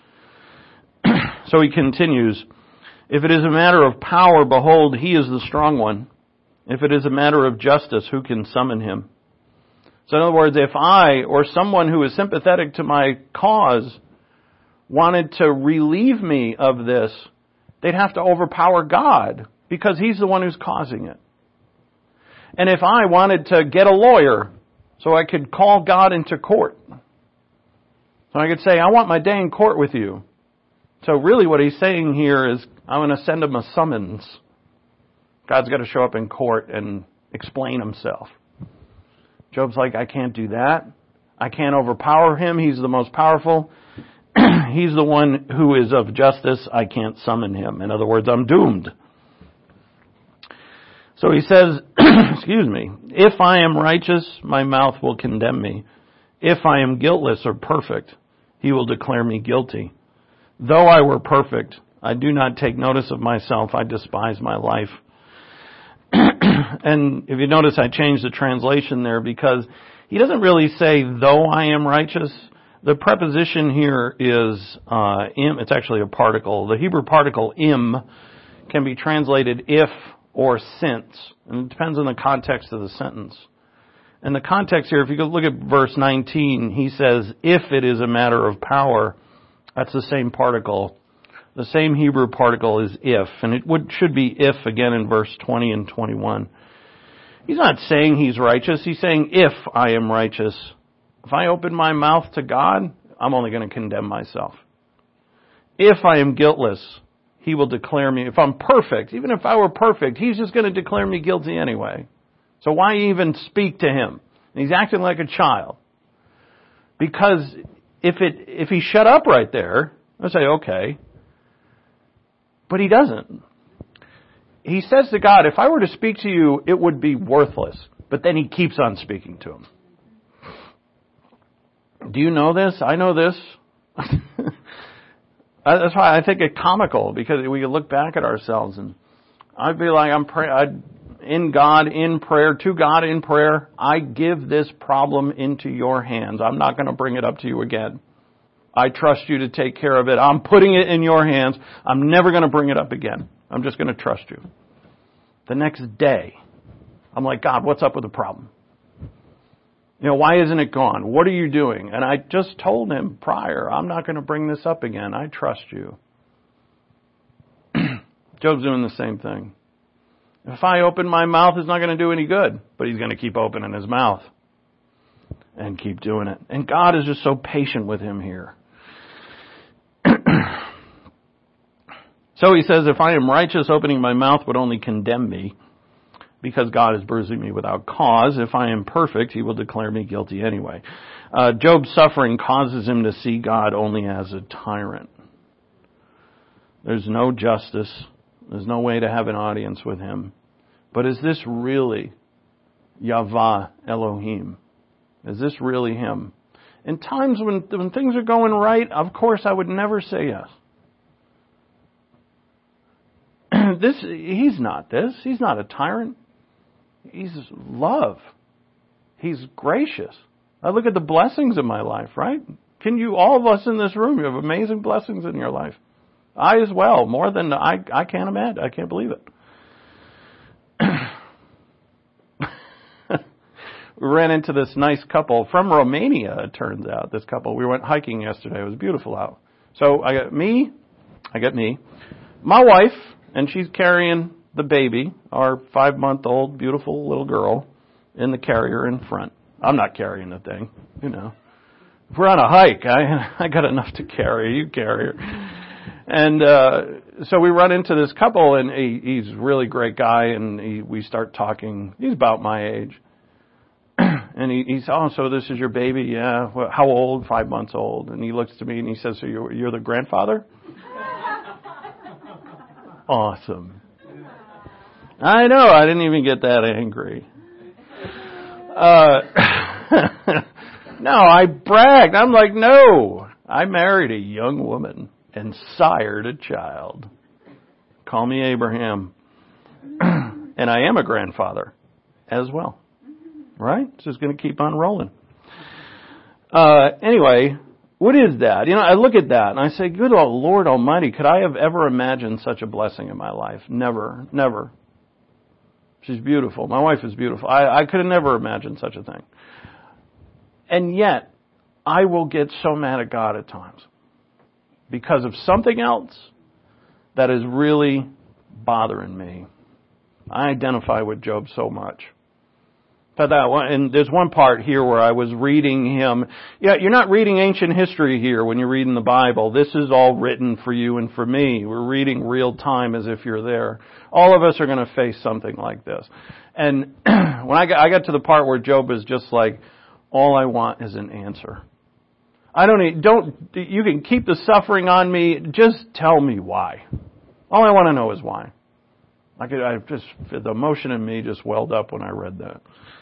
So he continues, if it is a matter of power, behold, he is the strong one. If it is a matter of justice, who can summon him? So in other words, if I or someone who is sympathetic to my cause wanted to relieve me of this, they'd have to overpower God because he's the one who's causing it. And if I wanted to get a lawyer so I could call God into court, so I could say, I want my day in court with you. So really what he's saying here is, I'm going to send him a summons. God's got to show up in court and explain himself. Job's like, I can't do that. I can't overpower him. He's the most powerful. He's the one who is of justice. I can't summon him. In other words, I'm doomed. So he says, excuse me, if I am righteous, my mouth will condemn me. If I am guiltless or perfect, he will declare me guilty. Though I were perfect, I do not take notice of myself. I despise my life. And if you notice, I changed the translation there because he doesn't really say, though I am righteous. The preposition here is uh, im. It's actually a particle. The Hebrew particle im can be translated if or since. And it depends on the context of the sentence. And the context here, if you go look at verse nineteen, he says, if it is a matter of power, that's the same particle. The same Hebrew particle is if. And it would should be if again in verse twenty and twenty-one. He's not saying he's righteous. He's saying if I am righteous. If I open my mouth to God, I'm only going to condemn myself. If I am guiltless, he will declare me. If I'm perfect, even if I were perfect, he's just going to declare me guilty anyway. So why even speak to him? And he's acting like a child. Because if it if he shut up right there, I'd say, okay. But he doesn't. He says to God, if I were to speak to you, it would be worthless. But then he keeps on speaking to him. Do you know this? I know this. That's why I think it comical, because we look back at ourselves and I'd be like, I'm pray- I'd, in God, in prayer, to God in prayer, I give this problem into your hands. I'm not going to bring it up to you again. I trust you to take care of it. I'm putting it in your hands. I'm never going to bring it up again. I'm just going to trust you. The next day, I'm like, God, what's up with the problem? You know, why isn't it gone? What are you doing? And I just told him prior, I'm not going to bring this up again. I trust you. Job's doing the same thing. If I open my mouth, it's not going to do any good. But he's going to keep opening his mouth and keep doing it. And God is just so patient with him here. So he says, if I am righteous, opening my mouth would only condemn me, because God is bruising me without cause. If I am perfect, he will declare me guilty anyway. Uh, Job's suffering causes him to see God only as a tyrant. There's no justice. There's no way to have an audience with him. But is this really Yahweh Elohim? Is this really him? In times when, when things are going right, of course I would never say yes. This, he's not this. He's not a tyrant. He's love. He's gracious. I look at the blessings in my life, right? Can you, all of us in this room, you have amazing blessings in your life. I as well, more than I, I can't imagine. I can't believe it. We ran into this nice couple from Romania, it turns out, this couple. We went hiking yesterday. It was beautiful out. So I got me, I got me, my wife, and she's carrying the baby, our five-month-old beautiful little girl, in the carrier in front. I'm not carrying the thing, you know. If we're on a hike, I I got enough to carry. You carry her. And uh so we run into this couple, and he, he's a really great guy, and he, we start talking. He's about my age. And he, he says, oh, so this is your baby? Yeah. Well, how old? Five months old. And he looks to me and he says, so you're, you're the grandfather? Awesome. I know. I didn't even get that angry. Uh, no, I bragged. I'm like, no, I married a young woman. and sired a child. Call me Abraham. And I am a grandfather as well. Right? It's just going to keep on rolling. Uh, anyway, what is that? You know, I look at that and I say, good old Lord Almighty, could I have ever imagined such a blessing in my life? Never, never. She's beautiful. My wife is beautiful. I, I could have never imagined such a thing. And yet, I will get so mad at God at times because of something else that is really bothering me. I identify with Job so much. But that one, and there's one part here where I was reading him. Yeah, you're not reading ancient history here when you're reading the Bible. This is all written for you and for me. We're reading real time as if you're there. All of us are going to face something like this. And when I got, I got to the part where Job is just like, all I want is an answer. I don't need, don't, you can keep the suffering on me. Just tell me why. All I want to know is why. I could, I just, the emotion in me just welled up when I read that.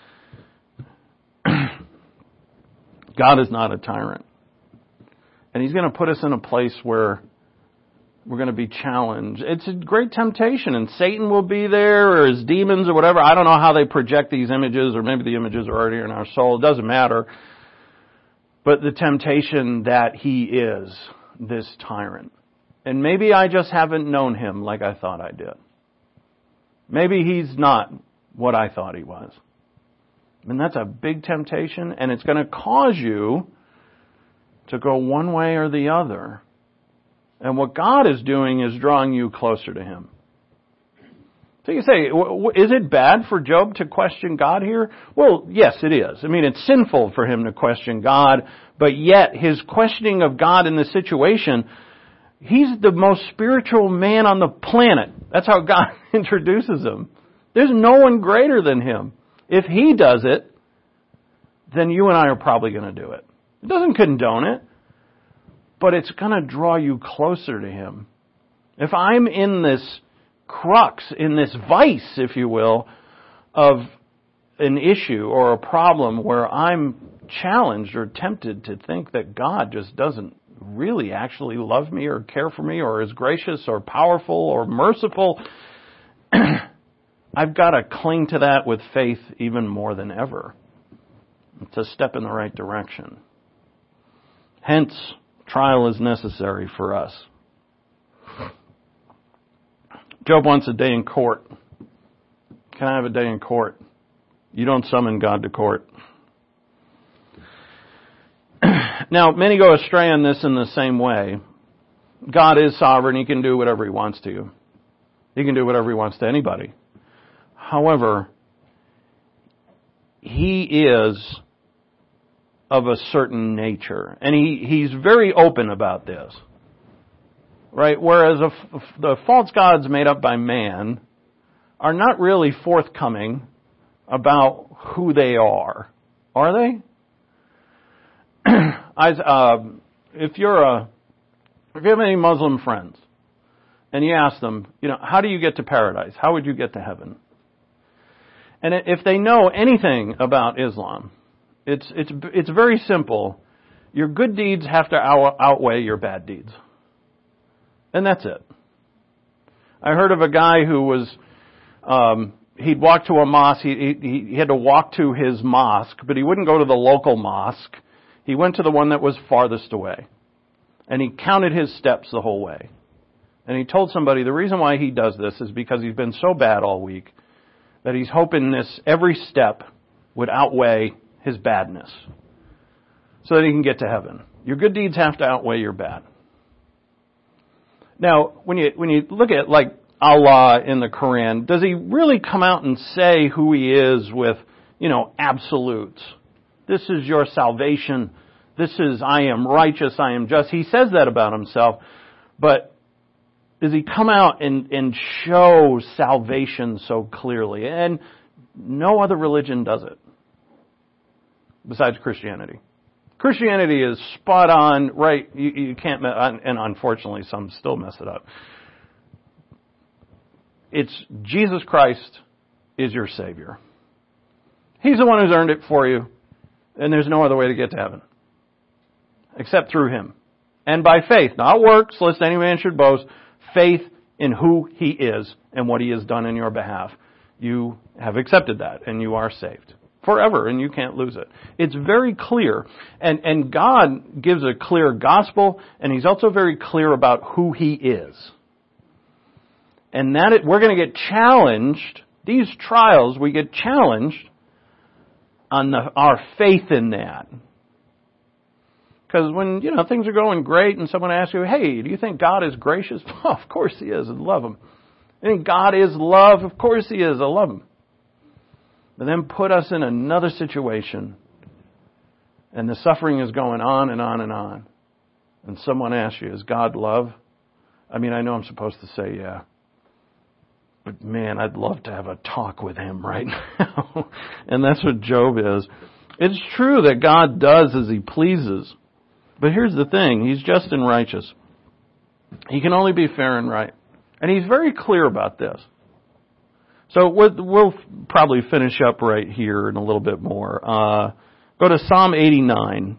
God is not a tyrant. And He's going to put us in a place where we're going to be challenged. It's a great temptation, and Satan will be there, or his demons, or whatever. I don't know how they project these images, or maybe the images are already in our soul. It doesn't matter. But the temptation that he is this tyrant. And maybe I just haven't known him like I thought I did. Maybe he's not what I thought he was. And that's a big temptation, and it's going to cause you to go one way or the other. And what God is doing is drawing you closer to Him. So you say, is it bad for Job to question God here? Well, yes, it is. I mean, it's sinful for him to question God, but yet his questioning of God in this situation, he's the most spiritual man on the planet. That's how God introduces him. There's no one greater than him. If he does it, then you and I are probably going to do it. It doesn't condone it, but it's going to draw you closer to him. If I'm in this crux, in this vice, if you will, of an issue or a problem where I'm challenged or tempted to think that God just doesn't really actually love me or care for me or is gracious or powerful or merciful, I've got to cling to that with faith even more than ever. It's a step in the right direction. Hence, trial is necessary for us. Job wants a day in court. Can I have a day in court? You don't summon God to court. Now, many go astray on this in the same way. God is sovereign. He can do whatever He wants to you. He can do whatever He wants to anybody. However, He is of a certain nature. And he, He's very open about this. Right? Whereas a, the false gods made up by man are not really forthcoming about who they are. Are they? I, uh, if you're a, if you have any Muslim friends, and you ask them, you know, how do you get to paradise? How would you get to heaven? And if they know anything about Islam, it's it's it's very simple. Your good deeds have to out, outweigh your bad deeds. And that's it. I heard of a guy who was, um, he'd walk to a mosque, he, he, he had to walk to his mosque, but he wouldn't go to the local mosque. He went to the one that was farthest away. And he counted his steps the whole way. And he told somebody the reason why he does this is because he's been so bad all week that he's hoping this every step would outweigh his badness so that he can get to heaven. Your good deeds have to outweigh your bad. Now, when you when you look at like Allah in the Quran, does He really come out and say who He is with, you know, absolutes? This is your salvation. This is, I am righteous, I am just. He says that about Himself, but does He come out and, and show salvation so clearly? And no other religion does it, besides Christianity. Christianity is spot on, right? You, you can't, and unfortunately some still mess it up. It's Jesus Christ is your Savior. He's the one who's earned it for you, and there's no other way to get to heaven except through Him. And by faith, not works, lest any man should boast, faith in who He is and what He has done in your behalf. You have accepted that, and you are saved. Forever, and you can't lose it. It's very clear. And, and God gives a clear gospel, and He's also very clear about who He is. And that it, we're going to get challenged, these trials, we get challenged on the, our faith in that. Because when, you know, things are going great and someone asks you, hey, do you think God is gracious? Oh, of course He is. I love Him. I think God is love? Of course He is. I love Him. But then put us in another situation, and the suffering is going on and on and on. And someone asks you, is God love? I mean, I know I'm supposed to say yeah. But man, I'd love to have a talk with Him right now. And that's what Job is. It's true that God does as He pleases. But here's the thing. He's just and righteous. He can only be fair and right. And He's very clear about this. So we'll probably finish up right here in a little bit more. Uh, go to Psalm eighty-nine.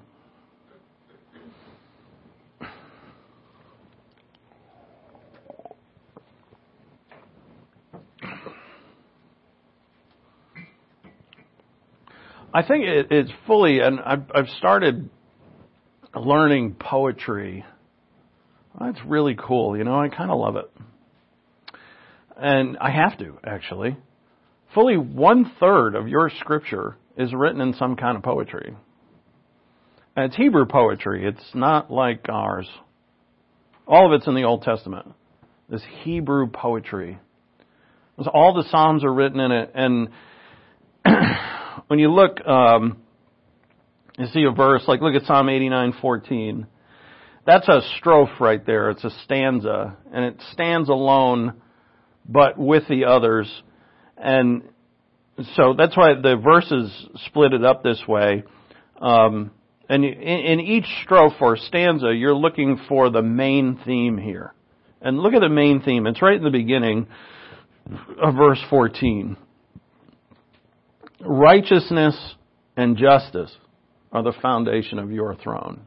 I think it, it's fully, and I've, I've started learning poetry. That's really cool. You know, I kind of love it. And I have to, actually. Fully one third of your scripture is written in some kind of poetry. And it's Hebrew poetry. It's not like ours. All of it's in the Old Testament. This Hebrew poetry. All the Psalms are written in it. And when you look, um, you see a verse, like look at Psalm eighty-nine fourteen. That's a strophe right there. It's a stanza. And it stands alone, but with the others. And so that's why the verses split it up this way. Um, and in, in each strophe or stanza, you're looking for the main theme here. And look at the main theme. It's right in the beginning of verse fourteen. Righteousness and justice are the foundation of your throne.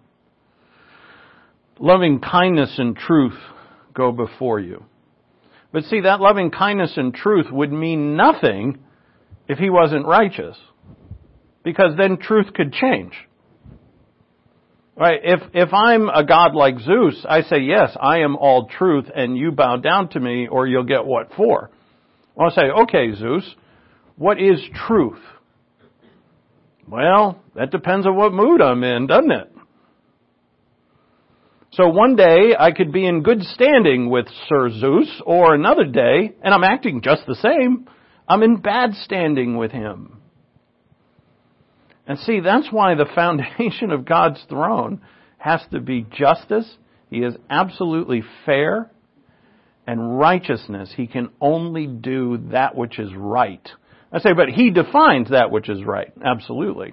Loving kindness and truth go before you. But see, that loving kindness and truth would mean nothing if He wasn't righteous. Because then truth could change. Right? If, if I'm a God like Zeus, I say, yes, I am all truth and you bow down to me or you'll get what for? Well, I'll say, okay, Zeus, what is truth? Well, that depends on what mood I'm in, doesn't it? So one day I could be in good standing with Sir Zeus, or another day, and I'm acting just the same, I'm in bad standing with him. And see, that's why the foundation of God's throne has to be justice. He is absolutely fair. And righteousness. He can only do that which is right. I say, but He defines that which is right. Absolutely.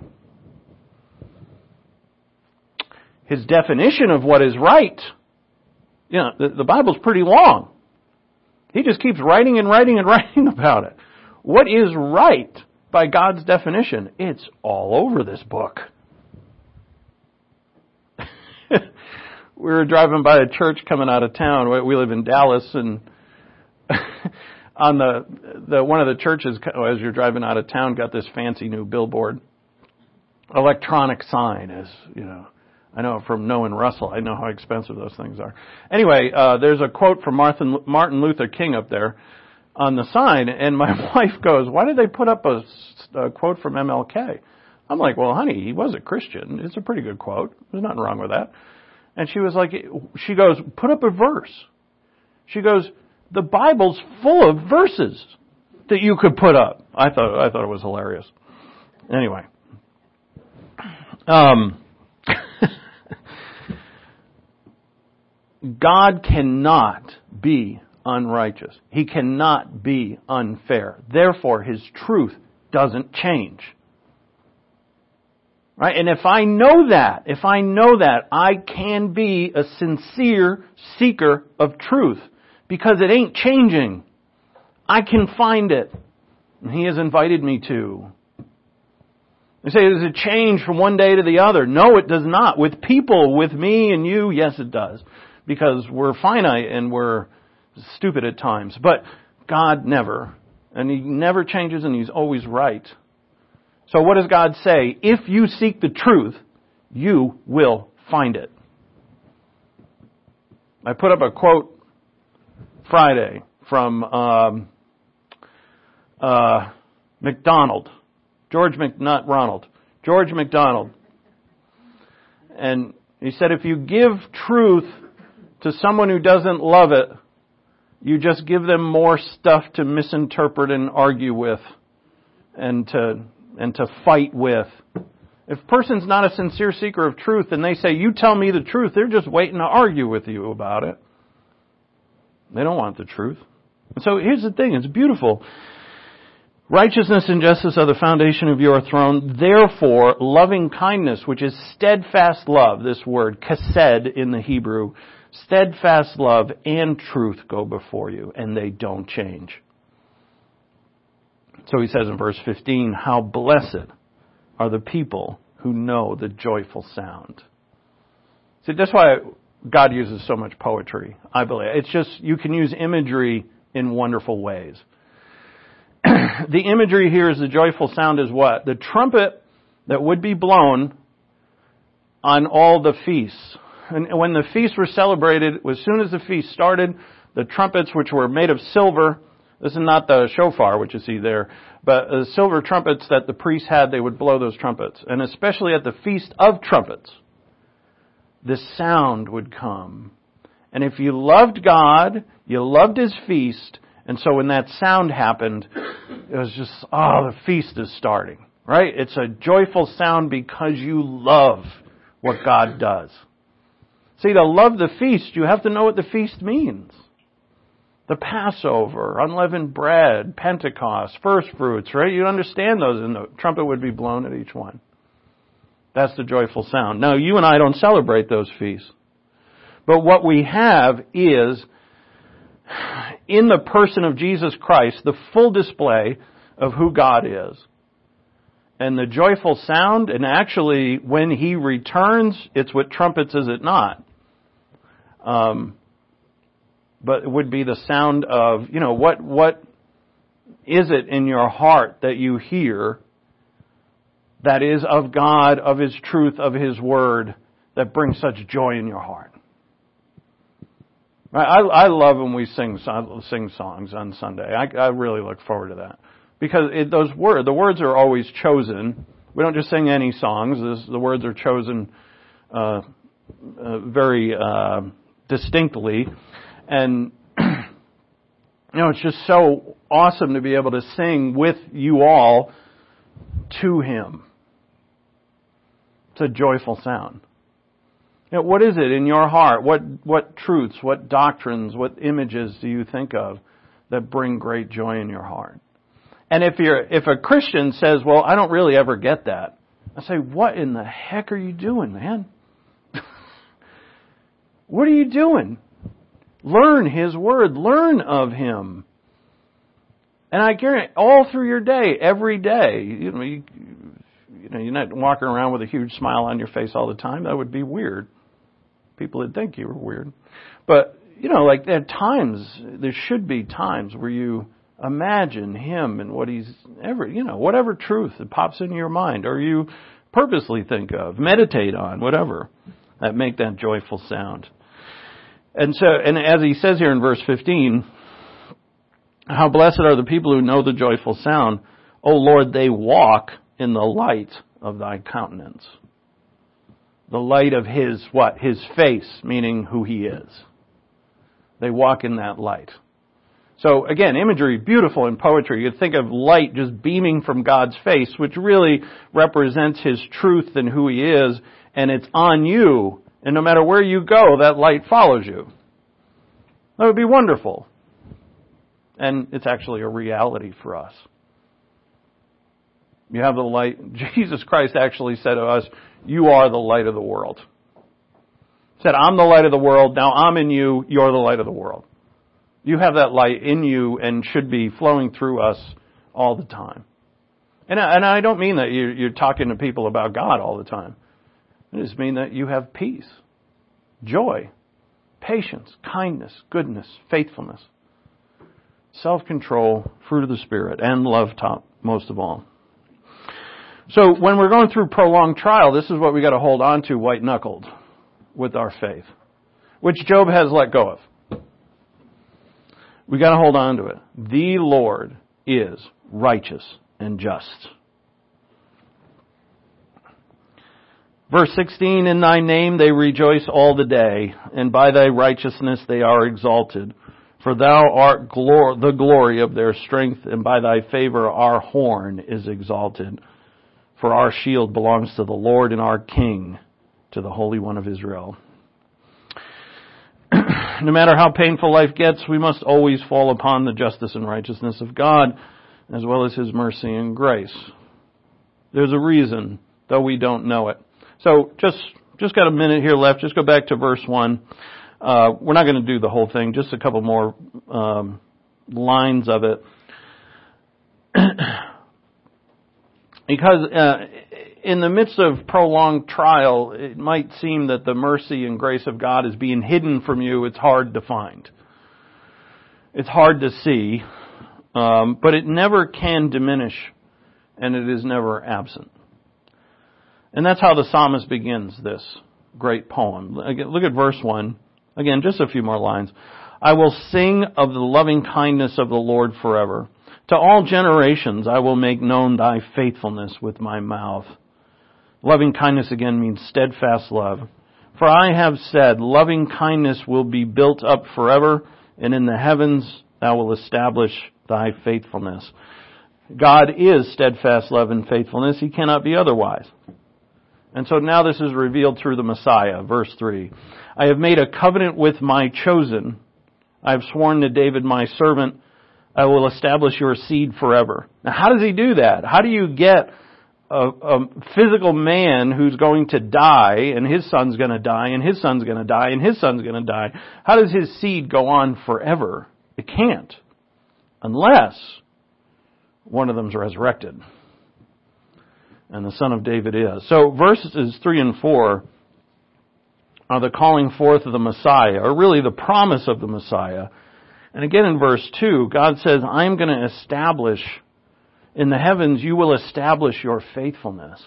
His definition of what is right, you know, the, the Bible's pretty long. He just keeps writing and writing and writing about it. What is right by God's definition? It's all over this book. We were driving by a church coming out of town. We live in Dallas, and on the the one of the churches, as you're driving out of town, got this fancy new billboard, electronic sign. As you know, I know from knowing Russell, I know how expensive those things are. Anyway, uh, there's a quote from Martin Martin Luther King up there on the sign, and my wife goes, "Why did they put up a, a quote from M L K?" I'm like, "Well, honey, he was a Christian. It's a pretty good quote. There's nothing wrong with that." And she was like, she goes, "Put up a verse." She goes, "The Bible's full of verses that you could put up." I thought, I thought it was hilarious. Anyway. Um, God cannot be unrighteous. He cannot be unfair. Therefore, His truth doesn't change. Right? And if I know that, if I know that, I can be a sincere seeker of truth because it ain't changing. I can find it. And He has invited me to. You say, does it change from one day to the other? No, it does not. With people, with me and you, yes, it does. Because we're finite and we're stupid at times. But God never. And He never changes and He's always right. So what does God say? If you seek the truth, you will find it. I put up a quote Friday from um, uh, MacDonald. George Mc, not Ronald. George MacDonald. And he said, if you give truth to someone who doesn't love it, you just give them more stuff to misinterpret and argue with and to and to fight with. If a person's not a sincere seeker of truth and they say, you tell me the truth, they're just waiting to argue with you about it. They don't want the truth. And so here's the thing, it's beautiful. Righteousness and justice are the foundation of your throne. Therefore, loving kindness, which is steadfast love, this word, chesed in the Hebrew, steadfast love and truth go before you, and they don't change. So he says in verse fifteen, how blessed are the people who know the joyful sound. See, that's why God uses so much poetry, I believe. It's just, you can use imagery in wonderful ways. The imagery here is the joyful sound is what? The trumpet that would be blown on all the feasts. And when the feasts were celebrated, as soon as the feast started, the trumpets, which were made of silver, this is not the shofar, which you see there, but the silver trumpets that the priests had, they would blow those trumpets. And especially at the Feast of Trumpets, the sound would come. And if you loved God, you loved His feast, and so when that sound happened, it was just, oh, the feast is starting, right? It's a joyful sound because you love what God does. See, to love the feast, you have to know what the feast means. The Passover, unleavened bread, Pentecost, first fruits, right? You understand those, and the trumpet would be blown at each one. That's the joyful sound. Now, you and I don't celebrate those feasts. But what we have is, in the person of Jesus Christ, the full display of who God is. And the joyful sound, and actually, when He returns, it's with trumpets, is it not? Um... But it would be the sound of, you know, what what is it in your heart that you hear that is of God, of His truth, of His Word, that brings such joy in your heart? I, I love when we sing sing songs on Sunday. I, I really look forward to that. Because it, those words, the words are always chosen. We don't just sing any songs. This, the words are chosen uh, uh, very uh, distinctly. And, you know, it's just so awesome to be able to sing with you all to Him. It's a joyful sound. You know, what is it in your heart? What what truths, what doctrines, what images do you think of that bring great joy in your heart? And if you're if a Christian says, well, I don't really ever get that, I say, what in the heck are you doing, man? What are you doing? Learn His Word. Learn of Him. And I guarantee, all through your day, every day, you know, you, you know, you're not walking around with a huge smile on your face all the time. That would be weird. People would think you were weird. But, you know, like there are times, there should be times where you imagine Him and what He's ever, you know, whatever truth that pops into your mind, or you purposely think of, meditate on, whatever, that make that joyful sound. And so, and as he says here in verse fifteen, how blessed are the people who know the joyful sound. O Lord, they walk in the light of Thy countenance. The light of His, what? His face, meaning who He is. They walk in that light. So again, imagery, beautiful in poetry. You think of light just beaming from God's face, which really represents His truth and who He is, and it's on you. And no matter where you go, that light follows you. That would be wonderful. And it's actually a reality for us. You have the light. Jesus Christ actually said to us, you are the light of the world. He said, I'm the light of the world. Now I'm in you. You're the light of the world. You have that light in you and should be flowing through us all the time. And I, and I don't mean that you, you're talking to people about God all the time. I just mean that you have peace, joy, patience, kindness, goodness, faithfulness, self-control, fruit of the Spirit, and love top most of all. So when we're going through prolonged trial, this is what we got to hold on to white-knuckled with our faith, which Job has let go of. We got to hold on to it. The Lord is righteous and just. Verse sixteen, in thy name they rejoice all the day, and by thy righteousness they are exalted. For thou art glor- the glory of their strength, and by thy favor our horn is exalted. For our shield belongs to the Lord, and our King to the Holy One of Israel. No matter how painful life gets, we must always fall upon the justice and righteousness of God, as well as His mercy and grace. There's a reason, though we don't know it. So just just got a minute here left. Just go back to verse one. Uh, we're not going to do the whole thing, just a couple more um, lines of it. Because uh, in the midst of prolonged trial, it might seem that the mercy and grace of God is being hidden from you. It's hard to find. It's hard to see, um, but it never can diminish, and it is never absent. And that's how the psalmist begins this great poem. Again, look at verse one. Again, just a few more lines. I will sing of the loving kindness of the Lord forever. To all generations I will make known thy faithfulness with my mouth. Loving kindness again means steadfast love. For I have said, loving kindness will be built up forever, and in the heavens thou will establish thy faithfulness. God is steadfast love and faithfulness. He cannot be otherwise. And so now this is revealed through the Messiah. Verse three. I have made a covenant with my chosen. I have sworn to David my servant, I will establish your seed forever. Now how does he do that? How do you get a, a physical man who's going to die, and his son's going to die, and his son's going to die, and his son's going to die? How does his seed go on forever? It can't. Unless one of them's resurrected. And the son of David is. So verses three and four are the calling forth of the Messiah, or really the promise of the Messiah. And again in verse two, God says, I'm going to establish, in the heavens you will establish your faithfulness.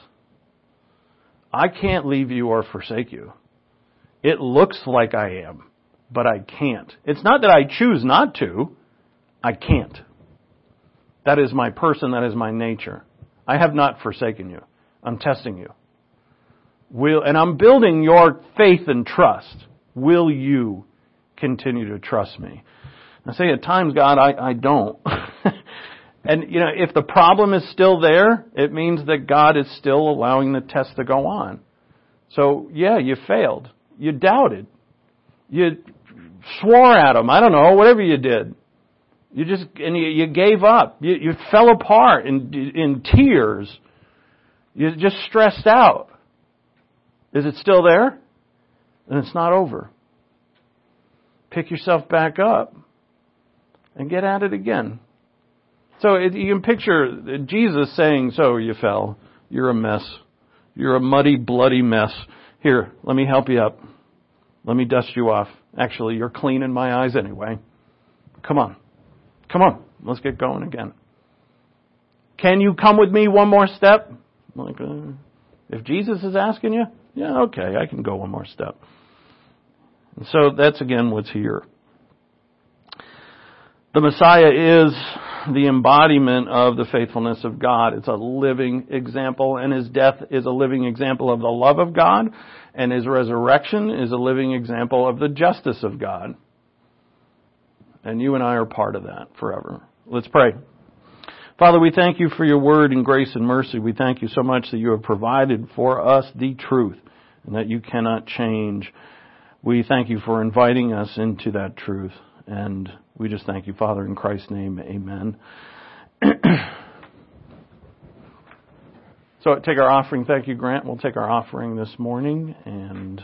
I can't leave you or forsake you. It looks like I am, but I can't. It's not that I choose not to. I can't. That is my person, that is my nature. I have not forsaken you. I'm testing you. Will, and I'm building your faith and trust. Will you continue to trust me? I say at times, God, I, I don't. And, you know, if the problem is still there, it means that God is still allowing the test to go on. So, yeah, you failed. You doubted. You swore at him. I don't know, whatever you did. You just, and you, you gave up. You, you fell apart in, in tears. You're just stressed out. Is it still there? Then it's not over. Pick yourself back up and get at it again. So it, you can picture Jesus saying, so you fell. You're a mess. You're a muddy, bloody mess. Here, let me help you up. Let me dust you off. Actually, you're clean in my eyes anyway. Come on. Come on. Let's get going again. Can you come with me one more step? Like, uh, if Jesus is asking you, yeah, okay, I can go one more step. And so that's again what's here. The Messiah is the embodiment of the faithfulness of God. It's a living example, and his death is a living example of the love of God, and his resurrection is a living example of the justice of God. And you and I are part of that forever. Let's pray. Father, we thank you for your word and grace and mercy. We thank you so much that you have provided for us the truth and that you cannot change. We thank you for inviting us into that truth. And we just thank you, Father, in Christ's name. Amen. So take our offering. Thank you, Grant. We'll take our offering this morning and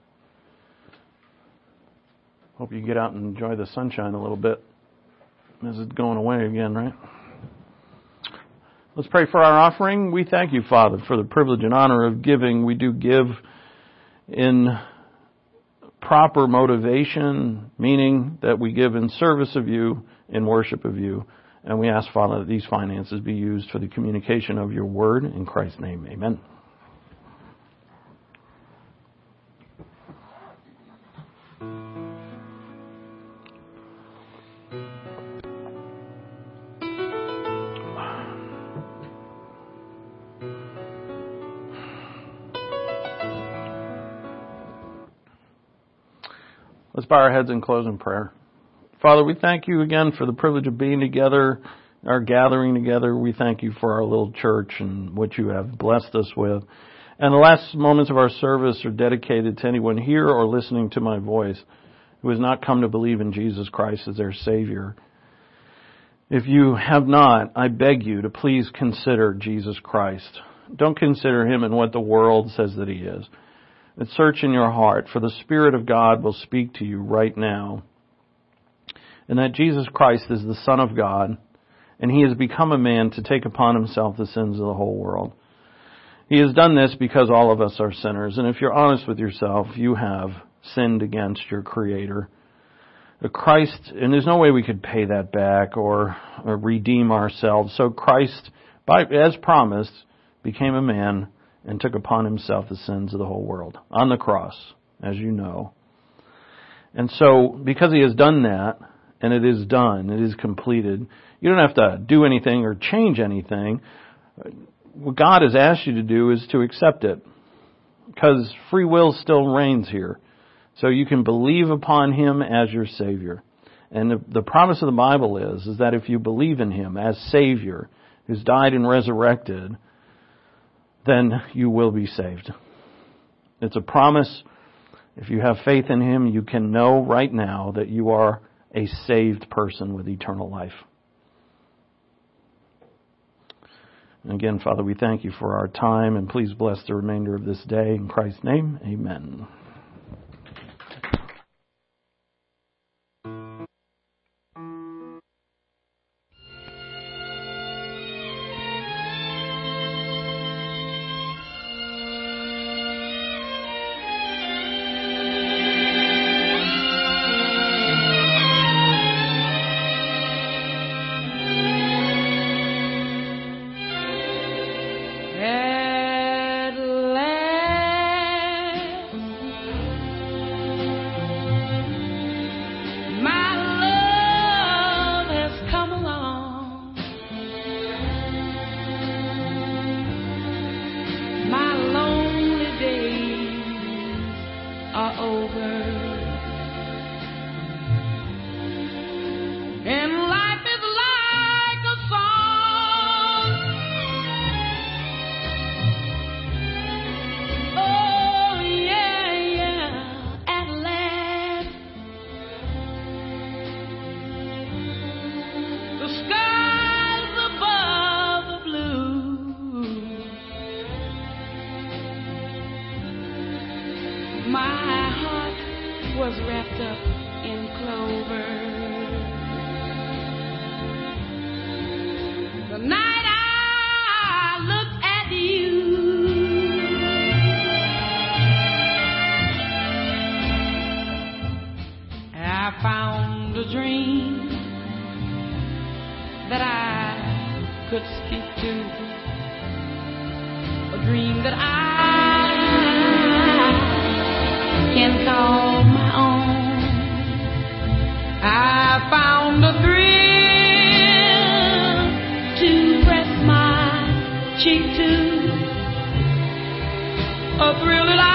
hope you get out and enjoy the sunshine a little bit. This is going away again, right? Let's pray for our offering. We thank you, Father, for the privilege and honor of giving. We do give in proper motivation, meaning that we give in service of you, in worship of you. And we ask, Father, that these finances be used for the communication of your word. In Christ's name, amen. Let's bow our heads and close in prayer. Father, we thank you again for the privilege of being together, our gathering together. We thank you for our little church and what you have blessed us with. And the last moments of our service are dedicated to anyone here or listening to my voice who has not come to believe in Jesus Christ as their Savior. If you have not, I beg you to please consider Jesus Christ. Don't consider him in what the world says that he is. And search in your heart, for the Spirit of God will speak to you right now. And that Jesus Christ is the Son of God, and he has become a man to take upon himself the sins of the whole world. He has done this because all of us are sinners, and if you're honest with yourself, you have sinned against your Creator. The Christ, and there's no way we could pay that back or, or redeem ourselves. So Christ, by, as promised, became a man and took upon himself the sins of the whole world on the cross, as you know. And so, because he has done that, and it is done, it is completed, you don't have to do anything or change anything. What God has asked you to do is to accept it, because free will still reigns here. So you can believe upon him as your Savior. And the, the promise of the Bible is, is that if you believe in him as Savior, who's died and resurrected, then you will be saved. It's a promise. If you have faith in him, you can know right now that you are a saved person with eternal life. And again, Father, we thank you for our time, and please bless the remainder of this day. In Christ's name, amen. Cheek to a thrill that I